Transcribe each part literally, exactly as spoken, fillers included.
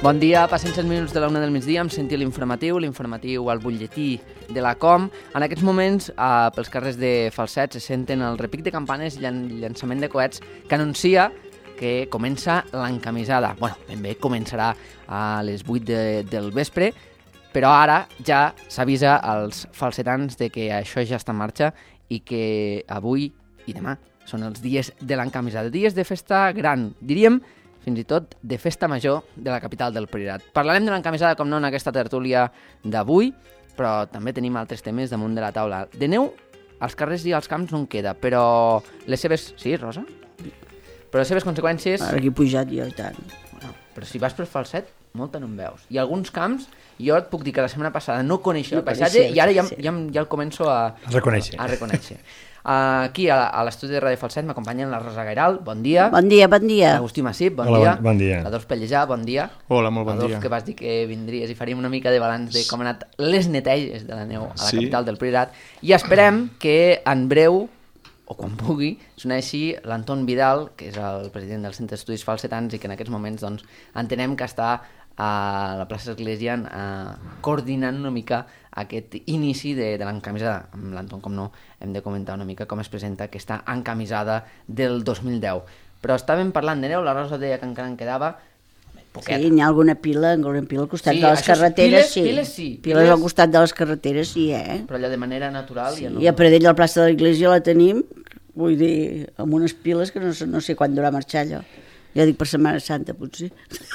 Bon dia, passen set minuts de la una del migdia, em senti l'informatiu, l'informatiu al butlletí de la Com. En aquests moments, eh, pels carrers de Falset, se senten el repic de campanes i llan llançament de coets que anuncia que comença l'encamisada. Bueno, ben bé començarà a les vuit de, del vespre, però ara ja s'avisa als falsetans de que això ja està en marxa i que avui i demà són els dies de l'encamisada, dies de festa gran, diríem, fins i tot de festa major de la capital del Priorat. Parlarem de l'encamisada, com no, en aquesta tertúlia d'avui, però també tenim altres temes damunt de la taula. De neu, als carrers i als camps no en queda, però les seves... Sí, Rosa? Però les seves conseqüències... Ara que he pujat jo i tant. Bueno, però si vas per Falset, molta no en veus. I alguns camps, jo et puc dir que la setmana passada no coneixia no el paisatge coneixia, i ara ja, sí. ja, ja el començo a... A reconèixer. A, a reconèixer. Aquí, a, a l'estudi de Ràdio Falset, m'acompanyen la Rosa Gairal, bon dia. Bon dia, bon dia. L'Agustí Massip, bon Hola, dia. Bon, bon dia. L'Adolf Pellejà, bon dia. Hola, molt bon Adolf, dia. que vas dir que vindries i faríem una mica de balanç de com han anat les neteges de la neu a la sí. capital del Priorat. I esperem que en breu, o quan pugui, s'uneixi l'Anton Vidal, que és el president del Centre d'Estudis Falsetans i que en aquests moments doncs, entenem que està a la plaça Església eh, coordinant una mica aquest inici de, de l'encamisada. Amb l'Anton, com no, hem de comentar una mica com es presenta aquesta encamisada del dos mil deu. Però estàvem parlant de neu, la Rosa deia que encara en quedava poquet. Sí, n'hi ha alguna pila, alguna pila al costat Sí, de les això és- carreteres, piles- sí. piles sí, Piles piles- al costat de les carreteres, sí, eh? Però allà de manera natural Sí, ja no... I a Pradell, a la plaça de l'Església, la tenim, vull dir, amb unes piles que no, sé- no sé quan durà marxar allò. Ja dic per Setmana Santa, potser.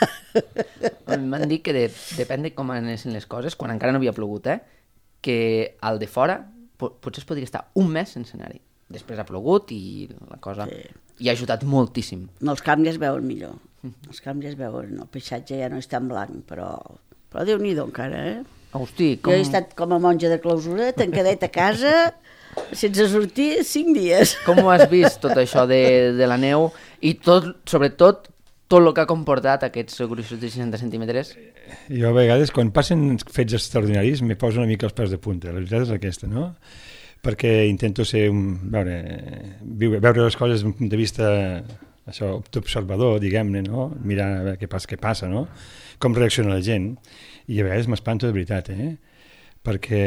M'han dit que de, depèn de com anessin les coses, quan encara no havia plogut, eh? Que al de fora po potser es podria estar un mes sense anar-hi. Després ha plogut i la cosa Sí. hi ha ajudat moltíssim. En els camps ja es veuen millor. Els camps ja es veuen, el paisatge ja no és tan blanc, però, però Déu-n'hi-do encara, eh? Agustí, com... Jo he estat com a monja de clausura, tancadet a casa, sense sortir cinc dies. Com ho has vist, tot això de, de la neu i tot, sobretot, tot el que ha comportat aquests gruixos de seixanta centímetres? Jo a vegades, quan passen fets extraordinaris, me poso una mica els peus de punta. La veritat és aquesta, no? Perquè intento ser un, veure, viure, veure les coses d'un punt de vista això, d'observador, diguem-ne, no? Mirar a veure què passa, què passa, no? Com reacciona la gent. I a vegades m'espanto de veritat, eh? Perquè,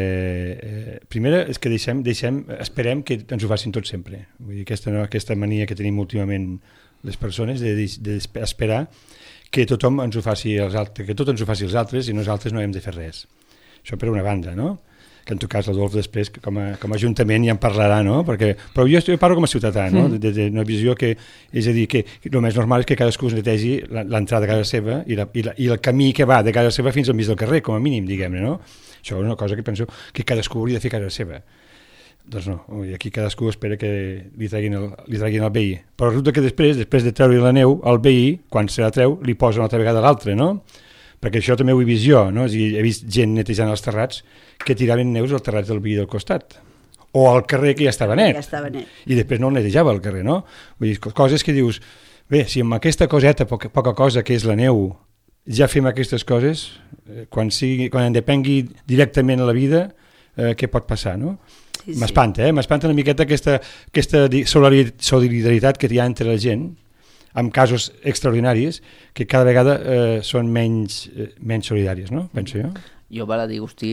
eh, primera, és que deixem, deixem, esperem que ens ho facin tot sempre. Vull dir, aquesta, no, aquesta mania que tenim últimament les persones d'esperar de, de que tothom ens ho faci els altres, que tot ens ho faci els altres i nosaltres no hem de fer res. Això per una banda, no? Que en tot cas l'Adolf després com a, com a ajuntament ja en parlarà, no? Perquè, però jo, jo parlo com a ciutadà, no? De, de, una visió que, és a dir, que el més normal és que cadascú es netegi l'entrada de casa seva i, la, i, la, i el camí que va de casa seva fins al mig del carrer, com a mínim, diguem-ne, no? Això és una cosa que penso que cadascú hauria de fer a casa seva. Doncs no, aquí cadascú espera que li treguin el, li treguin el veí. Però resulta que després, després de treure la neu, el veí, quan se la treu, li posa una altra vegada l'altre, no? Perquè això també ho he vist jo, no? És a dir, he vist gent netejant els terrats que tiraven neus al terrat del veí del costat. O al carrer que ja estava net. Ja estava net. I després no el netejava al carrer, no? Vull dir, coses que dius, bé, si amb aquesta coseta, poca, poca cosa que és la neu, ja fem aquestes coses, eh, quan, sigui, quan en depengui directament la vida, eh, què pot passar, no? Sí, sí. M'espanta, eh? M'espanta una miqueta aquesta, aquesta solidaritat que hi ha entre la gent, amb casos extraordinaris, que cada vegada eh, són menys, eh, menys solidàries, no? Penso jo. Jo, val a dir, Agustí,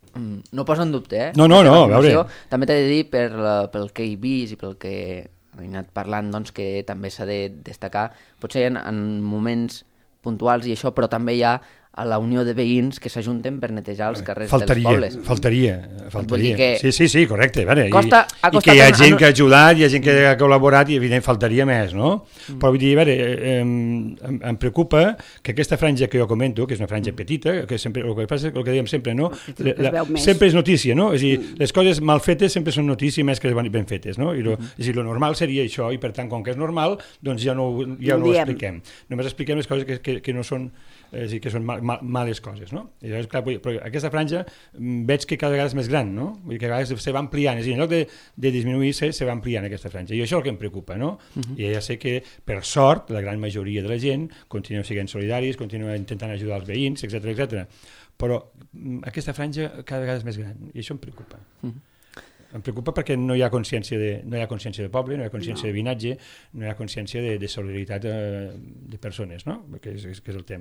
no poso en dubte, eh? No, no, no, a veure. També t'he de dir, per la, pel que he vist i pel que he anat parlant, doncs, que també s'ha de destacar, potser en, en moments puntuals i això, però també hi ha a la unió de veïns que s'ajunten per netejar els carrers faltaria, dels pobles. Faltaria, faltaria. Que sí, sí, sí, correcte. Veure, costa, i, i que hi ha gent que ha ajudat, hi ha gent que ha col·laborat i evidentment faltaria més, no? Mm. Però vull dir, a veure, eh, em, em preocupa que aquesta franja que jo comento, que és una franja petita, que sempre, el que passa és el que dèiem sempre, no? La, la, sempre és notícia, no? És a dir, les coses mal fetes sempre són notícia més que les ben fetes, no? I lo, mm. És a dir, lo normal seria això i per tant, com que és normal, doncs ja no, ja no, no ho expliquem. Només expliquem les coses que, que, que no són, és a dir, que són mal, mal, males coses, no? I llavors, clar, però aquesta franja veig que cada vegada és més gran, no? Vull dir que a vegades se va ampliant, és a dir, en lloc de, de disminuir-se, se va ampliant aquesta franja, i això és el que em preocupa, no? Uh-huh. I ja sé que, per sort, la gran majoria de la gent continua sent solidaris, continua intentant ajudar els veïns, etcètera, etcètera. Però aquesta franja cada vegada és més gran, i això em preocupa. Uh-huh. Em preocupa perquè no hi ha consciència de, no hi ha consciència de poble, no hi ha consciència no. de veïnatge, no hi ha consciència de, de solidaritat de, de persones, no? Que és, que és el tema.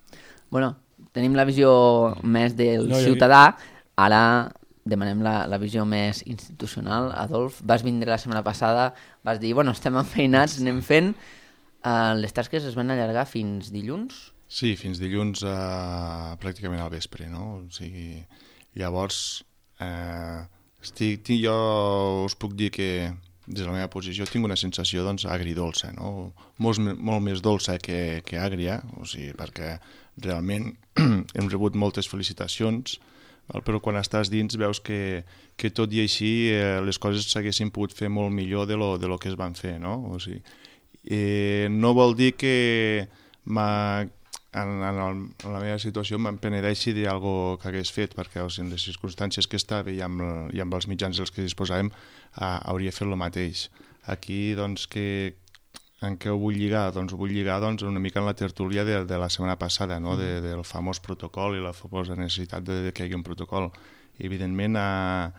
Bueno, tenim la visió més del No, jo- ciutadà, ara demanem la, la visió més institucional. Adolf, vas vindre la setmana passada, vas dir, bueno, estem enfeinats, anem fent. Uh, les tasques es van allargar fins dilluns? Sí, fins dilluns uh, pràcticament al vespre, no? O sigui, llavors, eh, estic, tinc, jo us puc dir que des de la meva posició tinc una sensació doncs, agridolça, no? Molt, molt més dolça que, que àgria, o sigui, perquè realment hem rebut moltes felicitacions, val? Però quan estàs dins veus que, que tot i així eh, les coses s'haguessin pogut fer molt millor de lo, de lo que es van fer, no? O sigui, eh, no vol dir que m'ha... En, en, el, en la meva situació me'n penedeixi d'algo que hagués fet, perquè o sigui, en les circumstàncies que estava i amb, i amb els mitjans dels que disposàvem uh, hauria fet el mateix. Aquí, doncs, que, en què ho vull lligar? Doncs ho vull lligar doncs, una mica en la tertúlia de, de la setmana passada, no? de, del famós protocol i la famosa necessitat de, de que hi hagi un protocol. I, evidentment, a,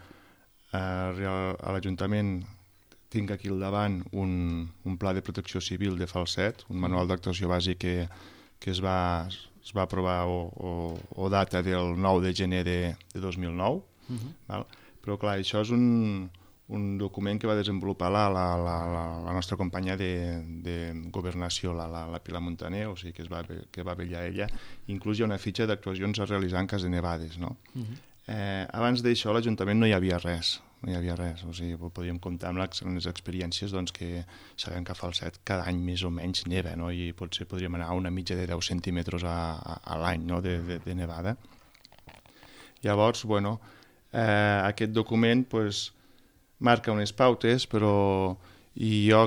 a, a l'Ajuntament tinc aquí al davant un, un pla de protecció civil de Falset, un manual d'actuació bàsic que que es va, es va aprovar o, o, o data del nou de gener de, de dos mil nou. Uh-huh. Val? Però clar, això és un, un document que va desenvolupar la, la, la, la, la nostra companya de, de governació, la, la, la Pilar Montaner, o sigui que, es va, que va vetllar ella. Inclús hi ha una fitxa d'actuacions a realitzar en cas de nevades. No? Uh-huh. eh, abans d'això, a l'Ajuntament no hi havia res. No hi havia res, o sigui, podríem comptar amb les, amb les experiències doncs, que sabem que a Falset cada any més o menys neva, no? I potser podríem anar a una mitja de deu centímetres a, a, a l'any, no? de, de, de nevada. Llavors, bueno, eh, aquest document pues, marca unes pautes, però i jo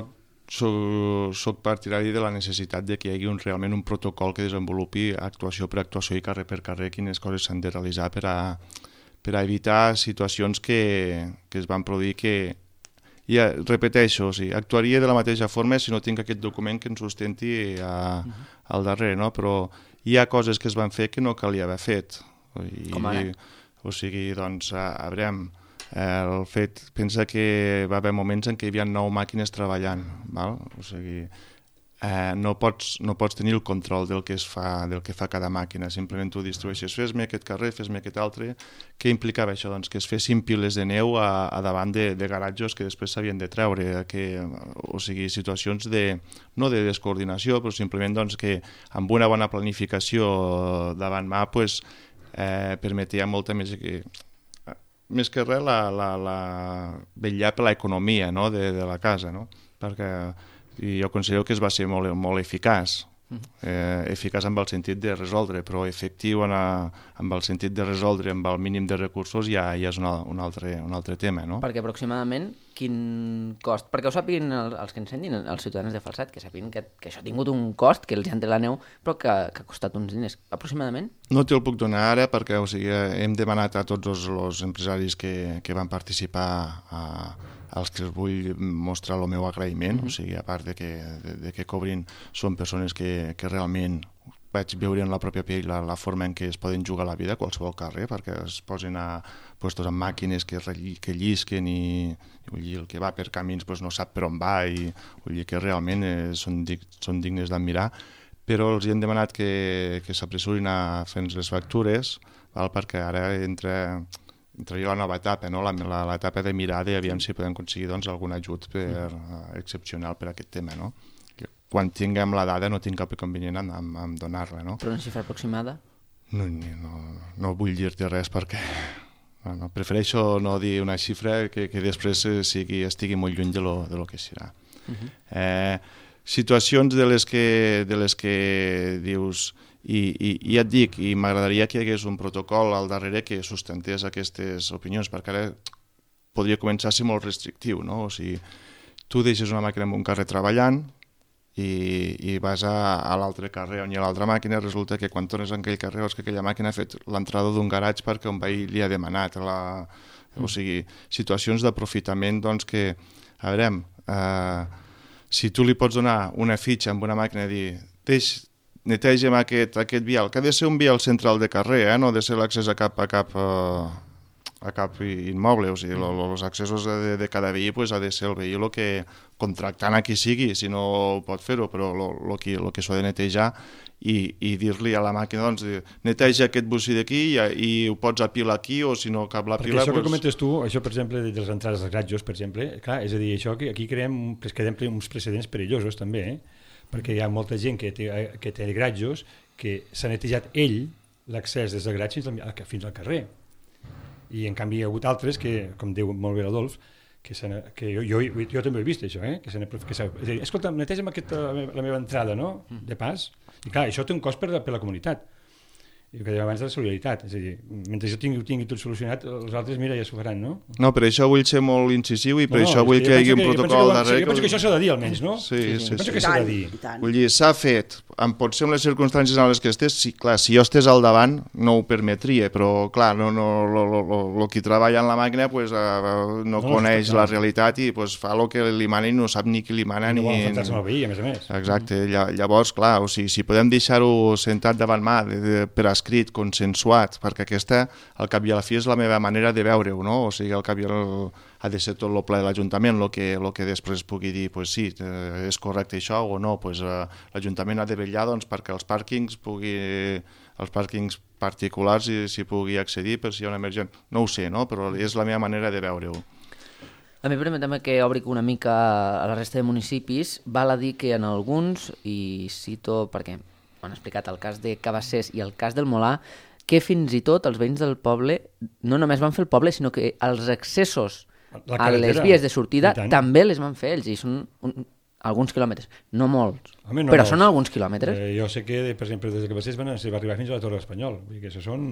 soc, soc partidari de la necessitat de que hi hagi un, realment un protocol que desenvolupi actuació per actuació i carrer per carrer quines coses s'han de realitzar per a per a evitar situacions que, que es van produir que, ja repeteixo, o sigui, actuaria de la mateixa forma si no tinc aquest document que ens sustenti a, al darrere, no? Però hi ha coses que es van fer que no calia haver fet. I, Com ara? O sigui, doncs, a, a veure, el fet, pensa que va haver moments en què hi havia nou màquines treballant, val? O sigui, Eh, no, pots, no pots tenir el control del que, es fa, del que fa cada màquina, simplement tu distribueixes, fes-me aquest carrer, fes-me aquest altre. Què implicava això? Doncs que es fessin piles de neu a, a davant de, de garatges que després s'havien de treure, que, o sigui, situacions de, no de descoordinació, però simplement doncs, que amb una bona planificació davant mà pues, eh, permetia molta més... Que, més que res, la, la, la, vetllar per l'economia, no? de, de la casa, no? Perquè i jo considero que es va ser molt, molt eficaç, eh, eficaç amb el sentit de resoldre, però efectiu en a, amb el sentit de resoldre amb el mínim de recursos ja, ja és un, un, altre, un altre tema. No? Perquè aproximadament quin cost... Perquè ho sàpiguin els, els que ens sentin, els ciutadans de Falset, que sàpiguen que, que això ha tingut un cost, que els han tret la neu, però que, que ha costat uns diners. Aproximadament? No te'l puc donar ara perquè o sigui, hem demanat a tots els, els empresaris que, que van participar a als que els vull mostrar el meu agraïment, mm-hmm. o sigui, a part de que, de, de que cobrin, són persones que, que realment vaig veure en la pròpia pell la, la forma en què es poden jugar la vida a qualsevol carrer, perquè es posen a puestos amb màquines que, que llisquen i, i vull dir, el que va per camins pues, no sap per on va i vull dir que realment eh, són, dig, són dignes d'admirar, però els hi hem demanat que, que s'apressurin a fer les factures, val? Perquè ara entra... entraria la nova etapa, no? l'etapa de mirar de aviam si podem aconseguir doncs, algun ajut per, uh, excepcional per a aquest tema. No? Quan tinguem la dada no tinc cap inconvenient en, en, en donar-la. No? Però una xifra aproximada? No, no, no vull dir-te res perquè no, no, prefereixo no dir una xifra que, que després sigui, estigui molt lluny de lo, de lo que serà. Uh-huh. eh, situacions de les que, de les que dius... I, i, i et dic, i m'agradaria que hi hagués un protocol al darrere que sustentés aquestes opinions, perquè ara podria començar a ser molt restrictiu, no? O sigui, tu deixes una màquina en un carrer treballant i, i vas a, a l'altre carrer on hi ha l'altra màquina, resulta que quan tornes en aquell carrer veus que aquella màquina ha fet l'entrada d'un garatge perquè un veí li ha demanat. La... O sigui, situacions d'aprofitament doncs, que, a veure, eh, si tu li pots donar una fitxa amb una màquina i dir, deix, netegem aquest, aquest vial, que ha de ser un vial central de carrer, eh? No ha de ser l'accés a cap, a cap, a cap immoble, o sigui, els accessos de, de cada veí pues, ha de ser el veí el que, contractant a qui sigui, si no pot fer-ho, però el que, lo que s'ha de netejar i, i dir-li a la màquina, doncs, neteja aquest bocí d'aquí i, i ho pots apilar aquí, o si no cap la Perquè pila... això doncs... que comentes tu, això per exemple de les entrades dels gratjos, per exemple, clar, és a dir, això que aquí creem, creem uns precedents perillosos també, eh? Perquè hi ha molta gent que té, que té gratjos que s'ha netejat ell l'accés des del gratge fins al carrer, i en canvi hi ha hagut altres que, com diu molt bé l'Adolf, que, que jo, jo, jo també ho he vist això, eh? que, que és a dir, escolta, neteja'm aquesta, la, meva, la meva entrada, no? De pas, i clar, això té un cost per, per la comunitat, i que dèiem abans de la solidaritat, és a dir, mentre jo tingui, tingui tot solucionat, els altres, mira, ja s'ho faran, no? No, per això vull ser molt incisiu i per no, no, això vull que, que hi hagi un protocol darrere. Jo penso que això s'ha de dir, almenys, no? Sí, sí, sí. Penso sí. que s'ha de dir. Vull dir, s'ha fet, potser amb les circumstàncies en les que estés, sí, clar, si jo estés al davant no ho permetria, però clar, no, no, lo, lo, lo, lo qui treballa en la màquina pues, uh, no, no coneix no, la realitat i pues, fa el que li mana i no sap ni qui li mana. I no ni... vol enfrontar-se amb el veí, a més a més. Exacte, llavors, clar, o sigui, si podem deixar-ho sentat davant mà, de, de, per escrit, consensuat, perquè aquesta, al cap i a la fi, és la meva manera de veure-ho, no? O sigui, al cap i al ha de ser tot el ple de l'Ajuntament, el que, el que després pugui dir, pues sí, eh, és correcte això o no, pues, eh, l'Ajuntament ha de vetllar doncs, perquè els pàrquings pugui, els pàrquings particulars s'hi pugui accedir per si hi ha una emergència. No ho sé, no? Però és la meva manera de veure-ho. A mi permetem que obri una mica a la resta de municipis. Val a dir que en alguns, i cito perquè han explicat el cas de Cabassers i el cas del Molar, que fins i tot els veïns del poble no només van fer el poble, sinó que els accessos a les vies de sortida també les van fer ells, i són un, alguns quilòmetres, no molts, Home, no però molts. Són alguns quilòmetres. Eh, jo sé que, per exemple, des de Cabassers van, va arribar fins a la Torre Espanyol, vull dir que això són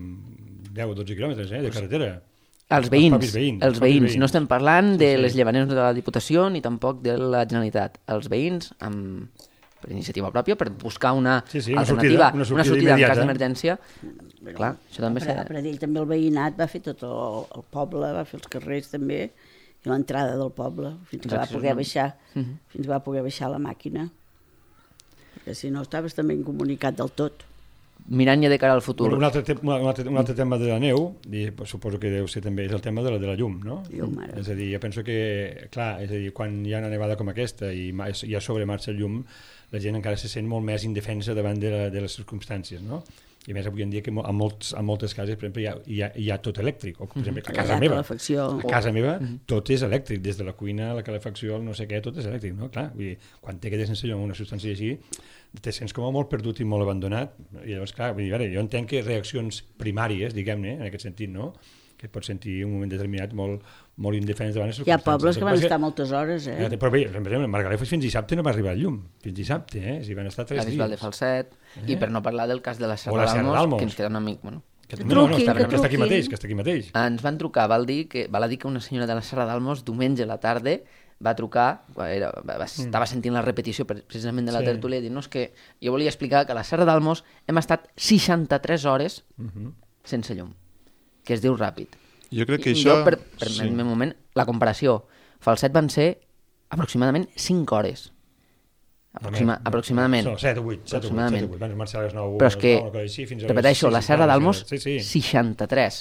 deu o dotze quilòmetres eh, de carretera. Els veïns, els veïns, els veïns. veïns. No estem parlant de sí, sí. les llevaneres de la Diputació ni tampoc de la Generalitat. Els veïns, amb, per iniciativa pròpia, per buscar una sí, sí, una alternativa, sortida, una sortida, una sortida en cas d'emergència. Clar, això també a Pradell també el veïnat va fer tot el, el poble, va fer els carrers també, i l'entrada del poble, fins que va poder baixar, uh-huh. fins que va poder baixar la màquina, perquè si no estaves també incomunicat del tot. Mirant ja de cara al futur. Un altre, te un altre, un altre tema de la neu, i suposo que deu ser també, és el tema de la, de la llum, no? Llum, és a dir, jo penso que, clar, és a dir, quan hi ha una nevada com aquesta i hi ha sobre marxa el llum, la gent encara se sent molt més indefensa davant de, la, de les circumstàncies, no? I a més avui en dia que a, molts, a moltes cases, per exemple, hi ha, hi ha, hi ha tot elèctric, o per exemple, a casa meva, a casa meva tot és elèctric, des de la cuina, la calefacció, el no sé què, tot és elèctric, no? Clar, vull dir, quan te quedes sense llum una substància així, te sents com a molt perdut i molt abandonat, i llavors, clar, vull dir, veure, jo entenc que reaccions primàries, diguem-ne, en aquest sentit, no?, que et pots sentir en un moment determinat molt, molt indefens davant les circumstàncies. Hi ha pobles que van estar moltes hores, eh? Però bé, per exemple, Margalef fins dissabte no va arribar el llum, fins dissabte, eh? Si van estar tres dies. La Bisbal de Falset, eh? I per no parlar del cas de la Serra d'Almos, que ens queda un amic, bueno... Que, no, no, no, està, que està aquí mateix, que està aquí mateix. Ens van trucar, val dir que, val a dir que una senyora de la Serra d'Almos, diumenge a la tarda, va trucar, era, va, estava sentint la repetició precisament de la sí. tertúlia, i dir, no, és que jo volia explicar que a la Serra d'Almos hem estat seixanta-tres hores uh-huh. sense llum, que es diu ràpid. Jo crec que I, això... Jo, per, per sí. un moment, la comparació, Falset van ser aproximadament cinc hores. Aproxima, no, aproximadament. No, set o vuit, set o vuit, van marxar a les nou. Però és que, així, fins a repeteixo, la Serra d'Almos, sí, sí. seixanta-tres.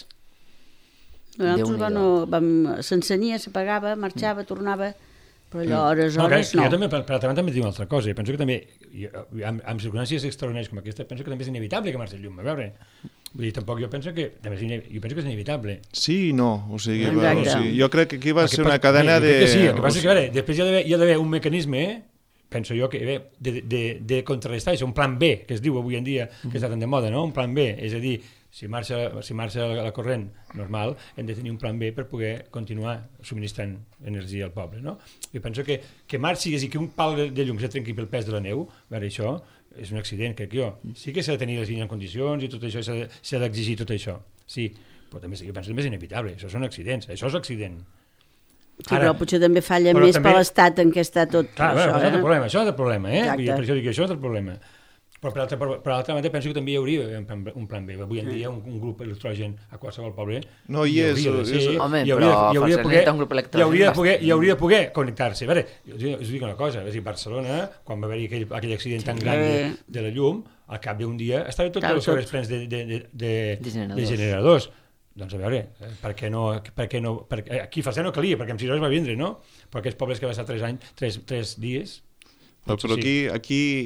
Nosaltres bueno, vam, s'encenia, s'apagava, marxava, tornava, però allò hores, no, hores que, no. Jo també, per, per altra banda, també dic una altra cosa. Penso que també, amb, amb circumstàncies extraordinàries com aquesta, penso que també és inevitable que marxi el llum. A veure, vull dir, tampoc jo penso que, jo penso que és inevitable. Sí i no, o sigui, va, o sigui, jo crec que aquí va ser una cadena de... Sí, el que passa és que, a veure, després hi ha d'haver un mecanisme, eh? penso jo, que bé, de, de, de contrarrestar això, un plan B, que es diu avui en dia, que està tan de moda, no? Un plan B, és a dir, si marxa, si marxa la, la corrent normal, hem de tenir un plan B per poder continuar subministrant energia al poble, no? Jo penso que, que marxi, és a dir, que un pal de, de llum se trenqui pel pes de la neu, a veure, això és un accident, crec jo. Sí que s'ha de tenir les línies en condicions i tot això, s'ha d'exigir tot això, sí, però també, jo penso que també és inevitable, això són accidents, això és accident. Sí, ara, però potser també falla més també... per l'estat en què està tot clar, això. Clar, eh? això és el problema, això és el problema, eh? I per això dic, això és el problema. Però per l'altra per, per banda penso que també hi hauria un plan B. Avui en dia un, un grup electrogen a qualsevol poble no hi és. Ser, home, hi hauria, però hi hauria de poder, un grup electrogen. Hi hauria de poder, hi hauria de poder connectar-se. A veure, jo us dic una cosa, és a dir, Barcelona, quan va haver-hi aquell, aquell accident tan gran de, de la llum, al cap d'un dia estaven tots els corrents plens de, de, de, de, de, generadors. de generadors. Doncs a veure, per què no... Per què no per, aquí a Falset no calia, perquè amb sis hores va vindre, no? Però aquests pobles que va estar tres anys, tres, tres dies... Però, però aquí, aquí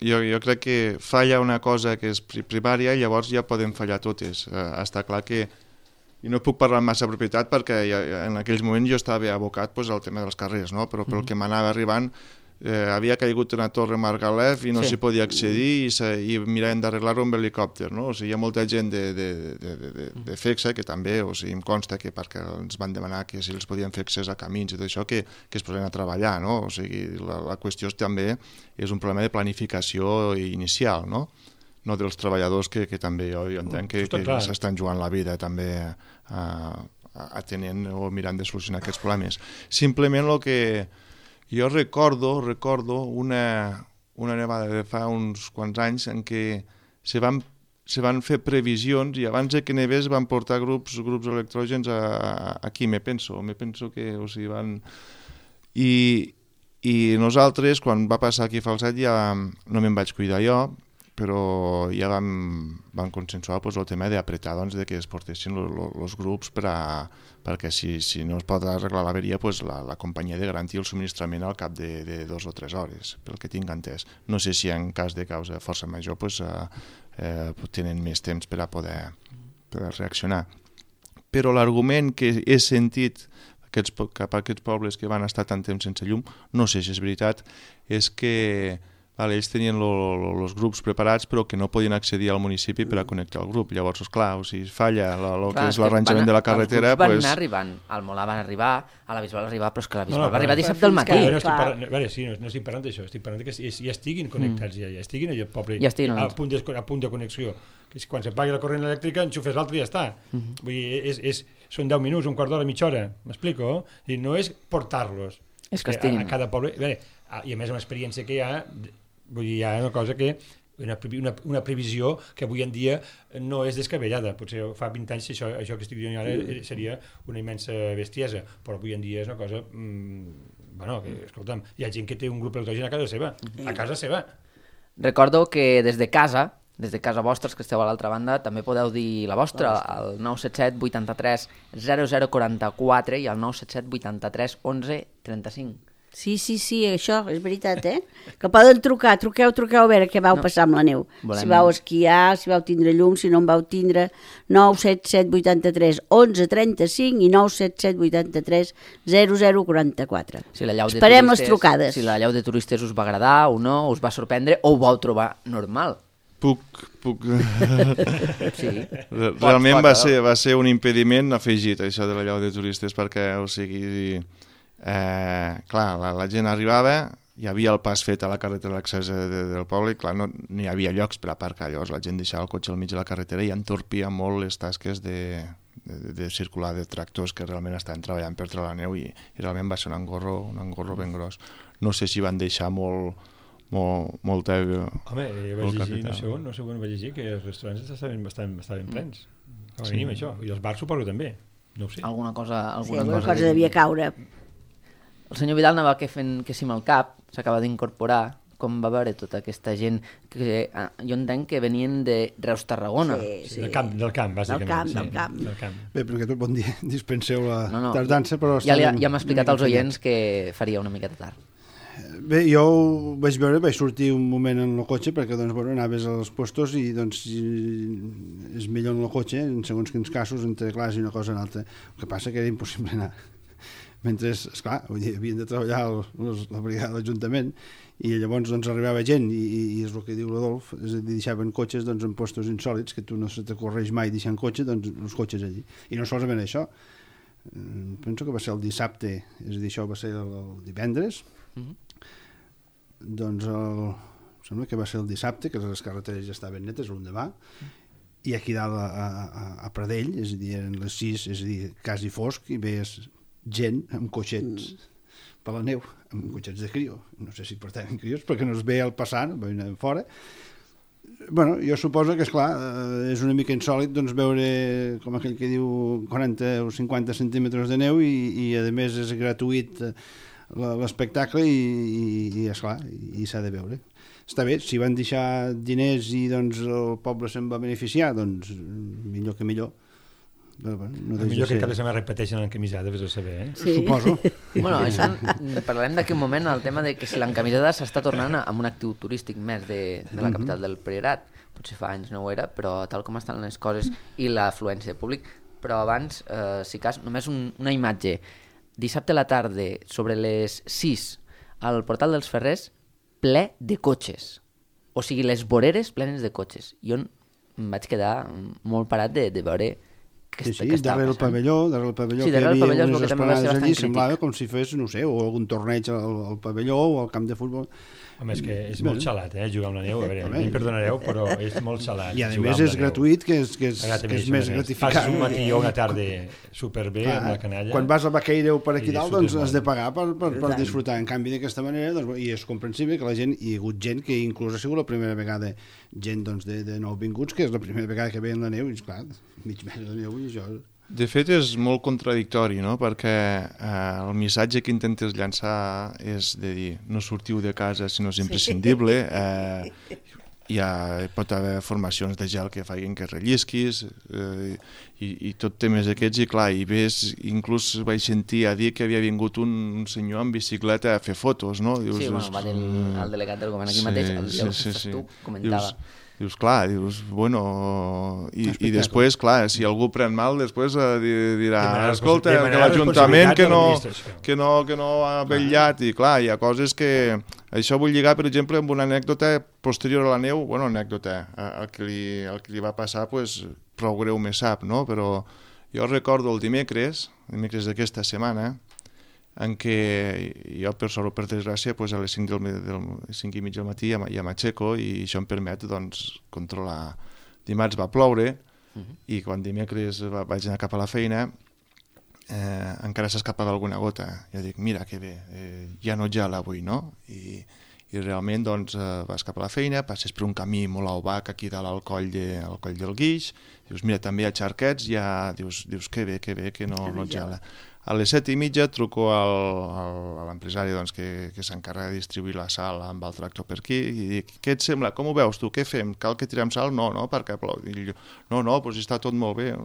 jo, jo crec que falla una cosa que és primària i llavors ja podem fallar totes. Eh, està clar que, i no puc parlar amb massa propietat perquè ja, en aquells moments jo estava abocat pues, al tema dels carrers, no? Però pel mm-hmm. que m'anava arribant eh, havia caigut una torre Margalef i no s'hi sí. podia accedir i, se, i miràvem d'arreglar-ho amb helicòpter, no? O sigui, hi ha molta gent de, de, de, de, de, de fer accés, que també, o sigui, em consta que perquè ens van demanar que si els podien fer accés a camins i tot això, que, que es posen a treballar, no? O sigui, la, la qüestió és, també és un problema de planificació inicial, no? No dels treballadors que, que també jo, jo entenc que, que s'estan jugant la vida també a, atenent o mirant de solucionar aquests problemes. Simplement el que jo recordo, recordo una, una nevada de fa uns quants anys en què se van, se van fer previsions i abans de que nevés van portar grups, grups electrògens a, a, aquí, me penso, me penso que o sigui, van... I, I nosaltres, quan va passar aquí a Falset, ja no me'n vaig cuidar jo, però ja vam, vam consensuar pues, el tema d'apretar doncs, de que es portessin els grups per a, perquè si, si no es pot arreglar l'averia, pues, la, la companyia de garantir el subministrament al cap de, de dos o tres hores, pel que tinc entès. No sé si en cas de causa de força major pues, eh, eh, tenen més temps per a poder, per a reaccionar. Però l'argument que he sentit aquests, cap a aquests pobles que van estar tant temps sense llum, no sé si és veritat, és que vale, ells tenien els grups preparats però que no podien accedir al municipi per a connectar el grup. Llavors, esclar, o sigui, falla el que és l'arranjament de la carretera... Els grups van pues... anar arribant, al Molar van arribar, a la Bisbal arribar, però és que la Bisbal no, no, va arribar dissabte al matí. No, no, parlant, veure, sí, no, no estic parlant d'això, estic parlant que ja estiguin connectats, mm. ja, ja estiguin allà al poble, ja a, punt de, a punt de connexió. Que quan s'apagui la corrent elèctrica, enxufes l'altre i ja està. Mm-hmm. Vull dir, és, és, són deu minuts, un quart d'hora, mitja hora, m'explico? I no és portar-los. És que estiguin. A, a cada poble... Veure, i a més amb l'experiència que hi ha... Vull dir, hi ha una cosa que, una, una, una previsió que avui en dia no és descabellada. Potser fa vint anys això, això que estic dient ara seria una immensa bestiesa, però avui en dia és una cosa... Mmm, bueno, que, escolta'm, hi ha gent que té un grup electrògen a casa seva, a casa seva. Recordo que des de casa, des de casa vostres, que esteu a l'altra banda, també podeu dir la vostra, al nou set set vuitanta-tres zero zero quaranta-quatre i al nou set set vuitanta-tres onze trenta-cinc. Sí, sí, sí, això és veritat, eh? Que poden trucar, truqueu, truqueu a veure què vau no. passar amb la neu. Volem... Si vau esquiar, si vau tindre llum, si no en vau tindre, nou set set vuitanta-tres onze trenta-cinc i nou set set vuitanta-tres zero zero quaranta-quatre. Si la llau de Esperem turistes, les trucades. Si la llau de turistes us va agradar o no, us va sorprendre o ho vau trobar normal. Puc, puc... Sí. Realment va ser, va ser un impediment afegit, això de la llau de turistes, perquè, o sigui... Eh, clar, la, la gent arribava, hi havia el pas fet a la carretera d'accés de, de, del poble i clar, no, no hi havia llocs per aparcar, llavors la gent deixava el cotxe al mig de la carretera i entorpia molt les tasques de, de, de circular de tractors que realment estaven treballant per treure la neu i, i realment va ser un engorro, un engorro ben gros. No sé si van deixar molt, molt, molta... Home, jo vaig llegir, no sé on, no sé on vaig llegir que els restaurants estaven bastant, bastant plens. Com a mínim això, i els bars suposo també, no ho sé. Alguna cosa... Alguna sí, alguna cosa, cosa devia caure. El senyor Vidal anava que fent que sí amb el cap, s'acaba d'incorporar, com va veure tota aquesta gent que ah, jo entenc que venien de Reus Tarragona. Sí, sí. Del camp, del camp, bàsicament. Del camp, sí, del camp. Del camp. Bé, perquè tot bon dia, dispenseu la no, no. tardança, però... Ja, ja, ja m'ha explicat als oients que faria una miqueta tard. Bé, jo ho vaig veure, vaig sortir un moment en el cotxe perquè doncs, bueno, anaves als puestos i doncs, és millor en el cotxe, en segons quins casos, entre clars i una cosa en altra. El que passa que era impossible anar. Mentre, esclar, havien de treballar el, el, la brigada de l'Ajuntament i llavors doncs, arribava gent i, i, i és el que diu l'Adolf, és a dir, deixaven cotxes doncs, en postos insòlits que tu no se t'ocorreix mai deixant cotxe, doncs els cotxes allí. I no solament això, penso que va ser el dissabte, és a dir, això va ser el, el divendres, mm-hmm. doncs el, sembla que va ser el dissabte, que les carreteres ja estaven netes l'endemà, i aquí dalt a, a, a Pradell, és a dir, eren les sis, és a dir, quasi fosc, i veies gent amb cotxets mm. per la neu, amb cotxets de crio. No sé si portaven crios, perquè no es veia el passant, veien fora. Bueno, jo suposo que, esclar, és una mica insòlit doncs, veure, com aquell que diu, quaranta o cinquanta centímetres de neu i, i a més, és gratuït l'espectacle i, i, i esclar, i, i s'ha de veure. Està bé, si van deixar diners i doncs, el poble se'n va beneficiar, doncs millor que millor. Però, bueno, no el millor que cada setmana repeteixen l'encamisada, vés a saber, eh? Sí. Suposo. Bueno, això, parlarem d'aquest moment, el tema de que si l'encamisada s'està tornant amb un actiu turístic més de, de la capital del Priorat. Potser fa anys no ho era, però tal com estan les coses i l'afluència de públic. Però abans, eh, si cas, només un, una imatge. Dissabte a la tarda, sobre les sis, al portal dels Ferrers, ple de cotxes. O sigui, les voreres plenes de cotxes. Jo em vaig quedar molt parat de, de veure que, Sí, sí, que estava darrere el passant. pavelló, darrere el pavelló, Sí, que hi darrere el havia pavelló és unes el que també va ser esplanades bastant allí, crític. semblava com si fes, no sé, o algun torneig al, al pavelló o al camp de futbol. Home, és que és molt xalat, eh, jugar amb la neu. A veure, em perdonareu, però és molt xalat. I a jugar més amb és la neu. gratuït, que és, que és, Agrada que és més, més a gratificant. Passes un matí o una tarda superbé amb la canalla. Quan vas a Baqueira o per aquí I dalt, doncs disfrutes has de molt. pagar per, per, per Tant. disfrutar. En canvi, d'aquesta manera, doncs, i és comprensible que la gent, hi ha hagut gent que inclús ha sigut la primera vegada, gent doncs, de, de nouvinguts, que és la primera vegada que veien la neu, i esclar, mig mes de neu, i això... De fet, és molt contradictori, no? Perquè eh, el missatge que intentes llançar és de dir no sortiu de casa si no és imprescindible, eh, hi, ha, hi pot haver formacions de gel que facin que rellisquis, eh, i, i tot temes aquests, i clar, i ves, inclús vaig sentir a dir que havia vingut un, un senyor amb bicicleta a fer fotos, no? Dius, Sí, bueno, va dir el, el delegat del govern aquí sí, mateix, el Lleus sí, sí, sí. Tu, comentava. Dius, dius, clar, dius, bueno, i, i després, clar, si algú pren mal, després eh, dirà, Demanar escolta, demanar que l'Ajuntament que, responsabilitat a no, l'administració. que, no, que no ha vetllat, i clar, hi ha coses que... Això vull lligar, per exemple, amb una anècdota posterior a la neu, bueno, anècdota, el que li, el que li va passar, pues, prou greu me sap, no? Però jo recordo el dimecres, dimecres d'aquesta setmana, en què jo, per sort o per desgràcia, pues, a les cinc, del, del, cinc i mig del matí ja, ja m'aixeco i això em permet doncs, controlar. Dimarts va ploure uh-huh. i quan dimecres va, vaig anar cap a la feina eh, encara s'escapava alguna gota. Jo dic, mira que bé, eh, ja no gela avui, no? I, i realment doncs, eh, vas cap a la feina, passes per un camí molt aubac aquí dalt al coll, de, al coll del Guix, dius, mira, també hi ha xarquets, ja dius, dius que bé, que bé, que no, no gela. A les set i mitja truco al, al, a l'empresari doncs, que, que s'encarrega de distribuir la sal amb el tractor per aquí i dic, què et sembla? Com ho veus tu? Què fem? Cal que tirem sal? No, no, perquè plou. I jo, no, no, doncs està tot molt bé.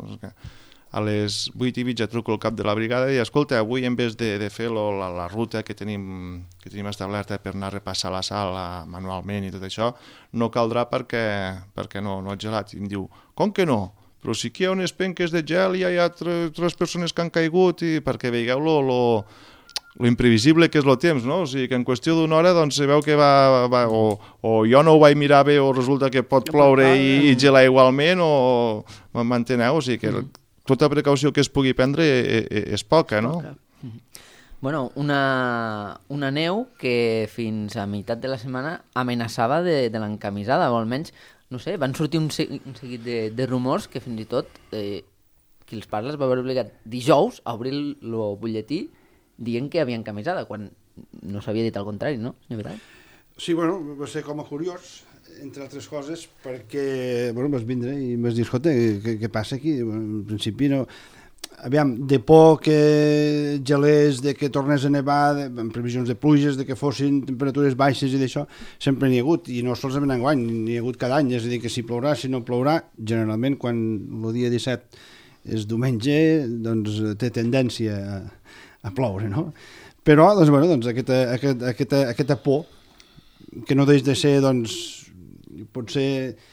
A les vuit i mitja truco al cap de la brigada i escolta, avui en vez de, de fer lo, la, la ruta que tenim, que tenim establerta per anar a repassar la sal a, manualment i tot això, no caldrà perquè, perquè no, no ha gelat. I em diu, com que no? Però sí que hi ha unes penques de gel i hi ha tres, tres persones que han caigut i perquè veieu lo, lo, lo imprevisible que és el temps, no? O sigui que en qüestió d'una hora doncs se veu que va, va o, o jo no ho vaig mirar bé o resulta que pot ploure i, i gelar igualment o m'enteneu? O sigui que tota precaució que es pugui prendre és poca, no? Bueno, una, una neu que fins a meitat de la setmana amenaçava de, de l'encamisada, o almenys no sé, van sortir un, se un seguit de, de rumors que fins i tot eh, qui els parla es va veure obligat dijous a obrir el, el butlletí dient que havia encamisada, quan no s'havia dit al contrari, no, senyor Vidal? Sí, bueno, va ser com a curiós, entre altres coses, perquè, bueno, vas vindre i em vas dir, escolta, què, què passa aquí? En principi no... Aviam, de por que gelés, de que tornés a nevar, de, en previsions de pluges, de que fossin temperatures baixes i d'això, sempre n'hi ha hagut, i no solament enguany, n'hi ha hagut cada any, és a dir, que si plourà, si no plourà, generalment quan el dia disset és diumenge, doncs té tendència a, a ploure, no? Però, doncs, bueno, doncs aquesta, aquesta, aquesta, aquesta por, que no deix de ser, doncs, potser...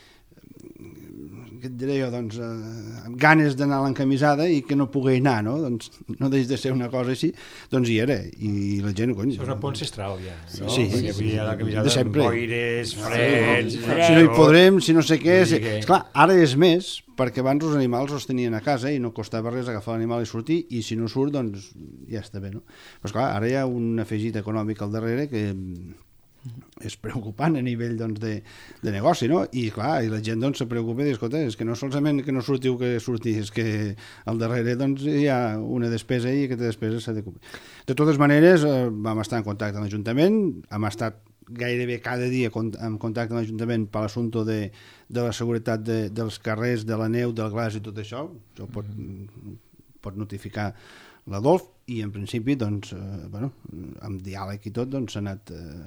què et diré jo, doncs, eh, amb ganes d'anar a l'encamisada i que no pugui anar, no? Doncs no deix de ser una cosa així, doncs hi era, i la gent, cony... Això és una por ancestral, ja, no? Sí, Perquè avui hi ha l'encamisada de sempre. amb boires, freds... Fred. Si no hi podrem, si no sé què... Si... que- Esclar, ara és més, perquè abans els animals els tenien a casa i no costava res agafar l'animal i sortir, i si no surt, doncs ja està bé, no? Però esclar, ara hi ha un afegit econòmic al darrere que és preocupant a nivell doncs, de, de negoci, no? I clar, i la gent doncs, se preocupa i diu, escolta, és que no solament que no sortiu que surti, és que al darrere doncs, hi ha una despesa i aquesta despesa s'ha de cobrir. De totes maneres, eh, vam estar en contacte amb l'Ajuntament, hem estat gairebé cada dia en contacte amb l'Ajuntament per l'assumpte de, de la seguretat de, dels carrers, de la neu, del glaç i tot això. Això pot, pot notificar l'Adolf i en principi, doncs, eh, bueno, amb diàleg i tot, doncs s'ha anat... Eh,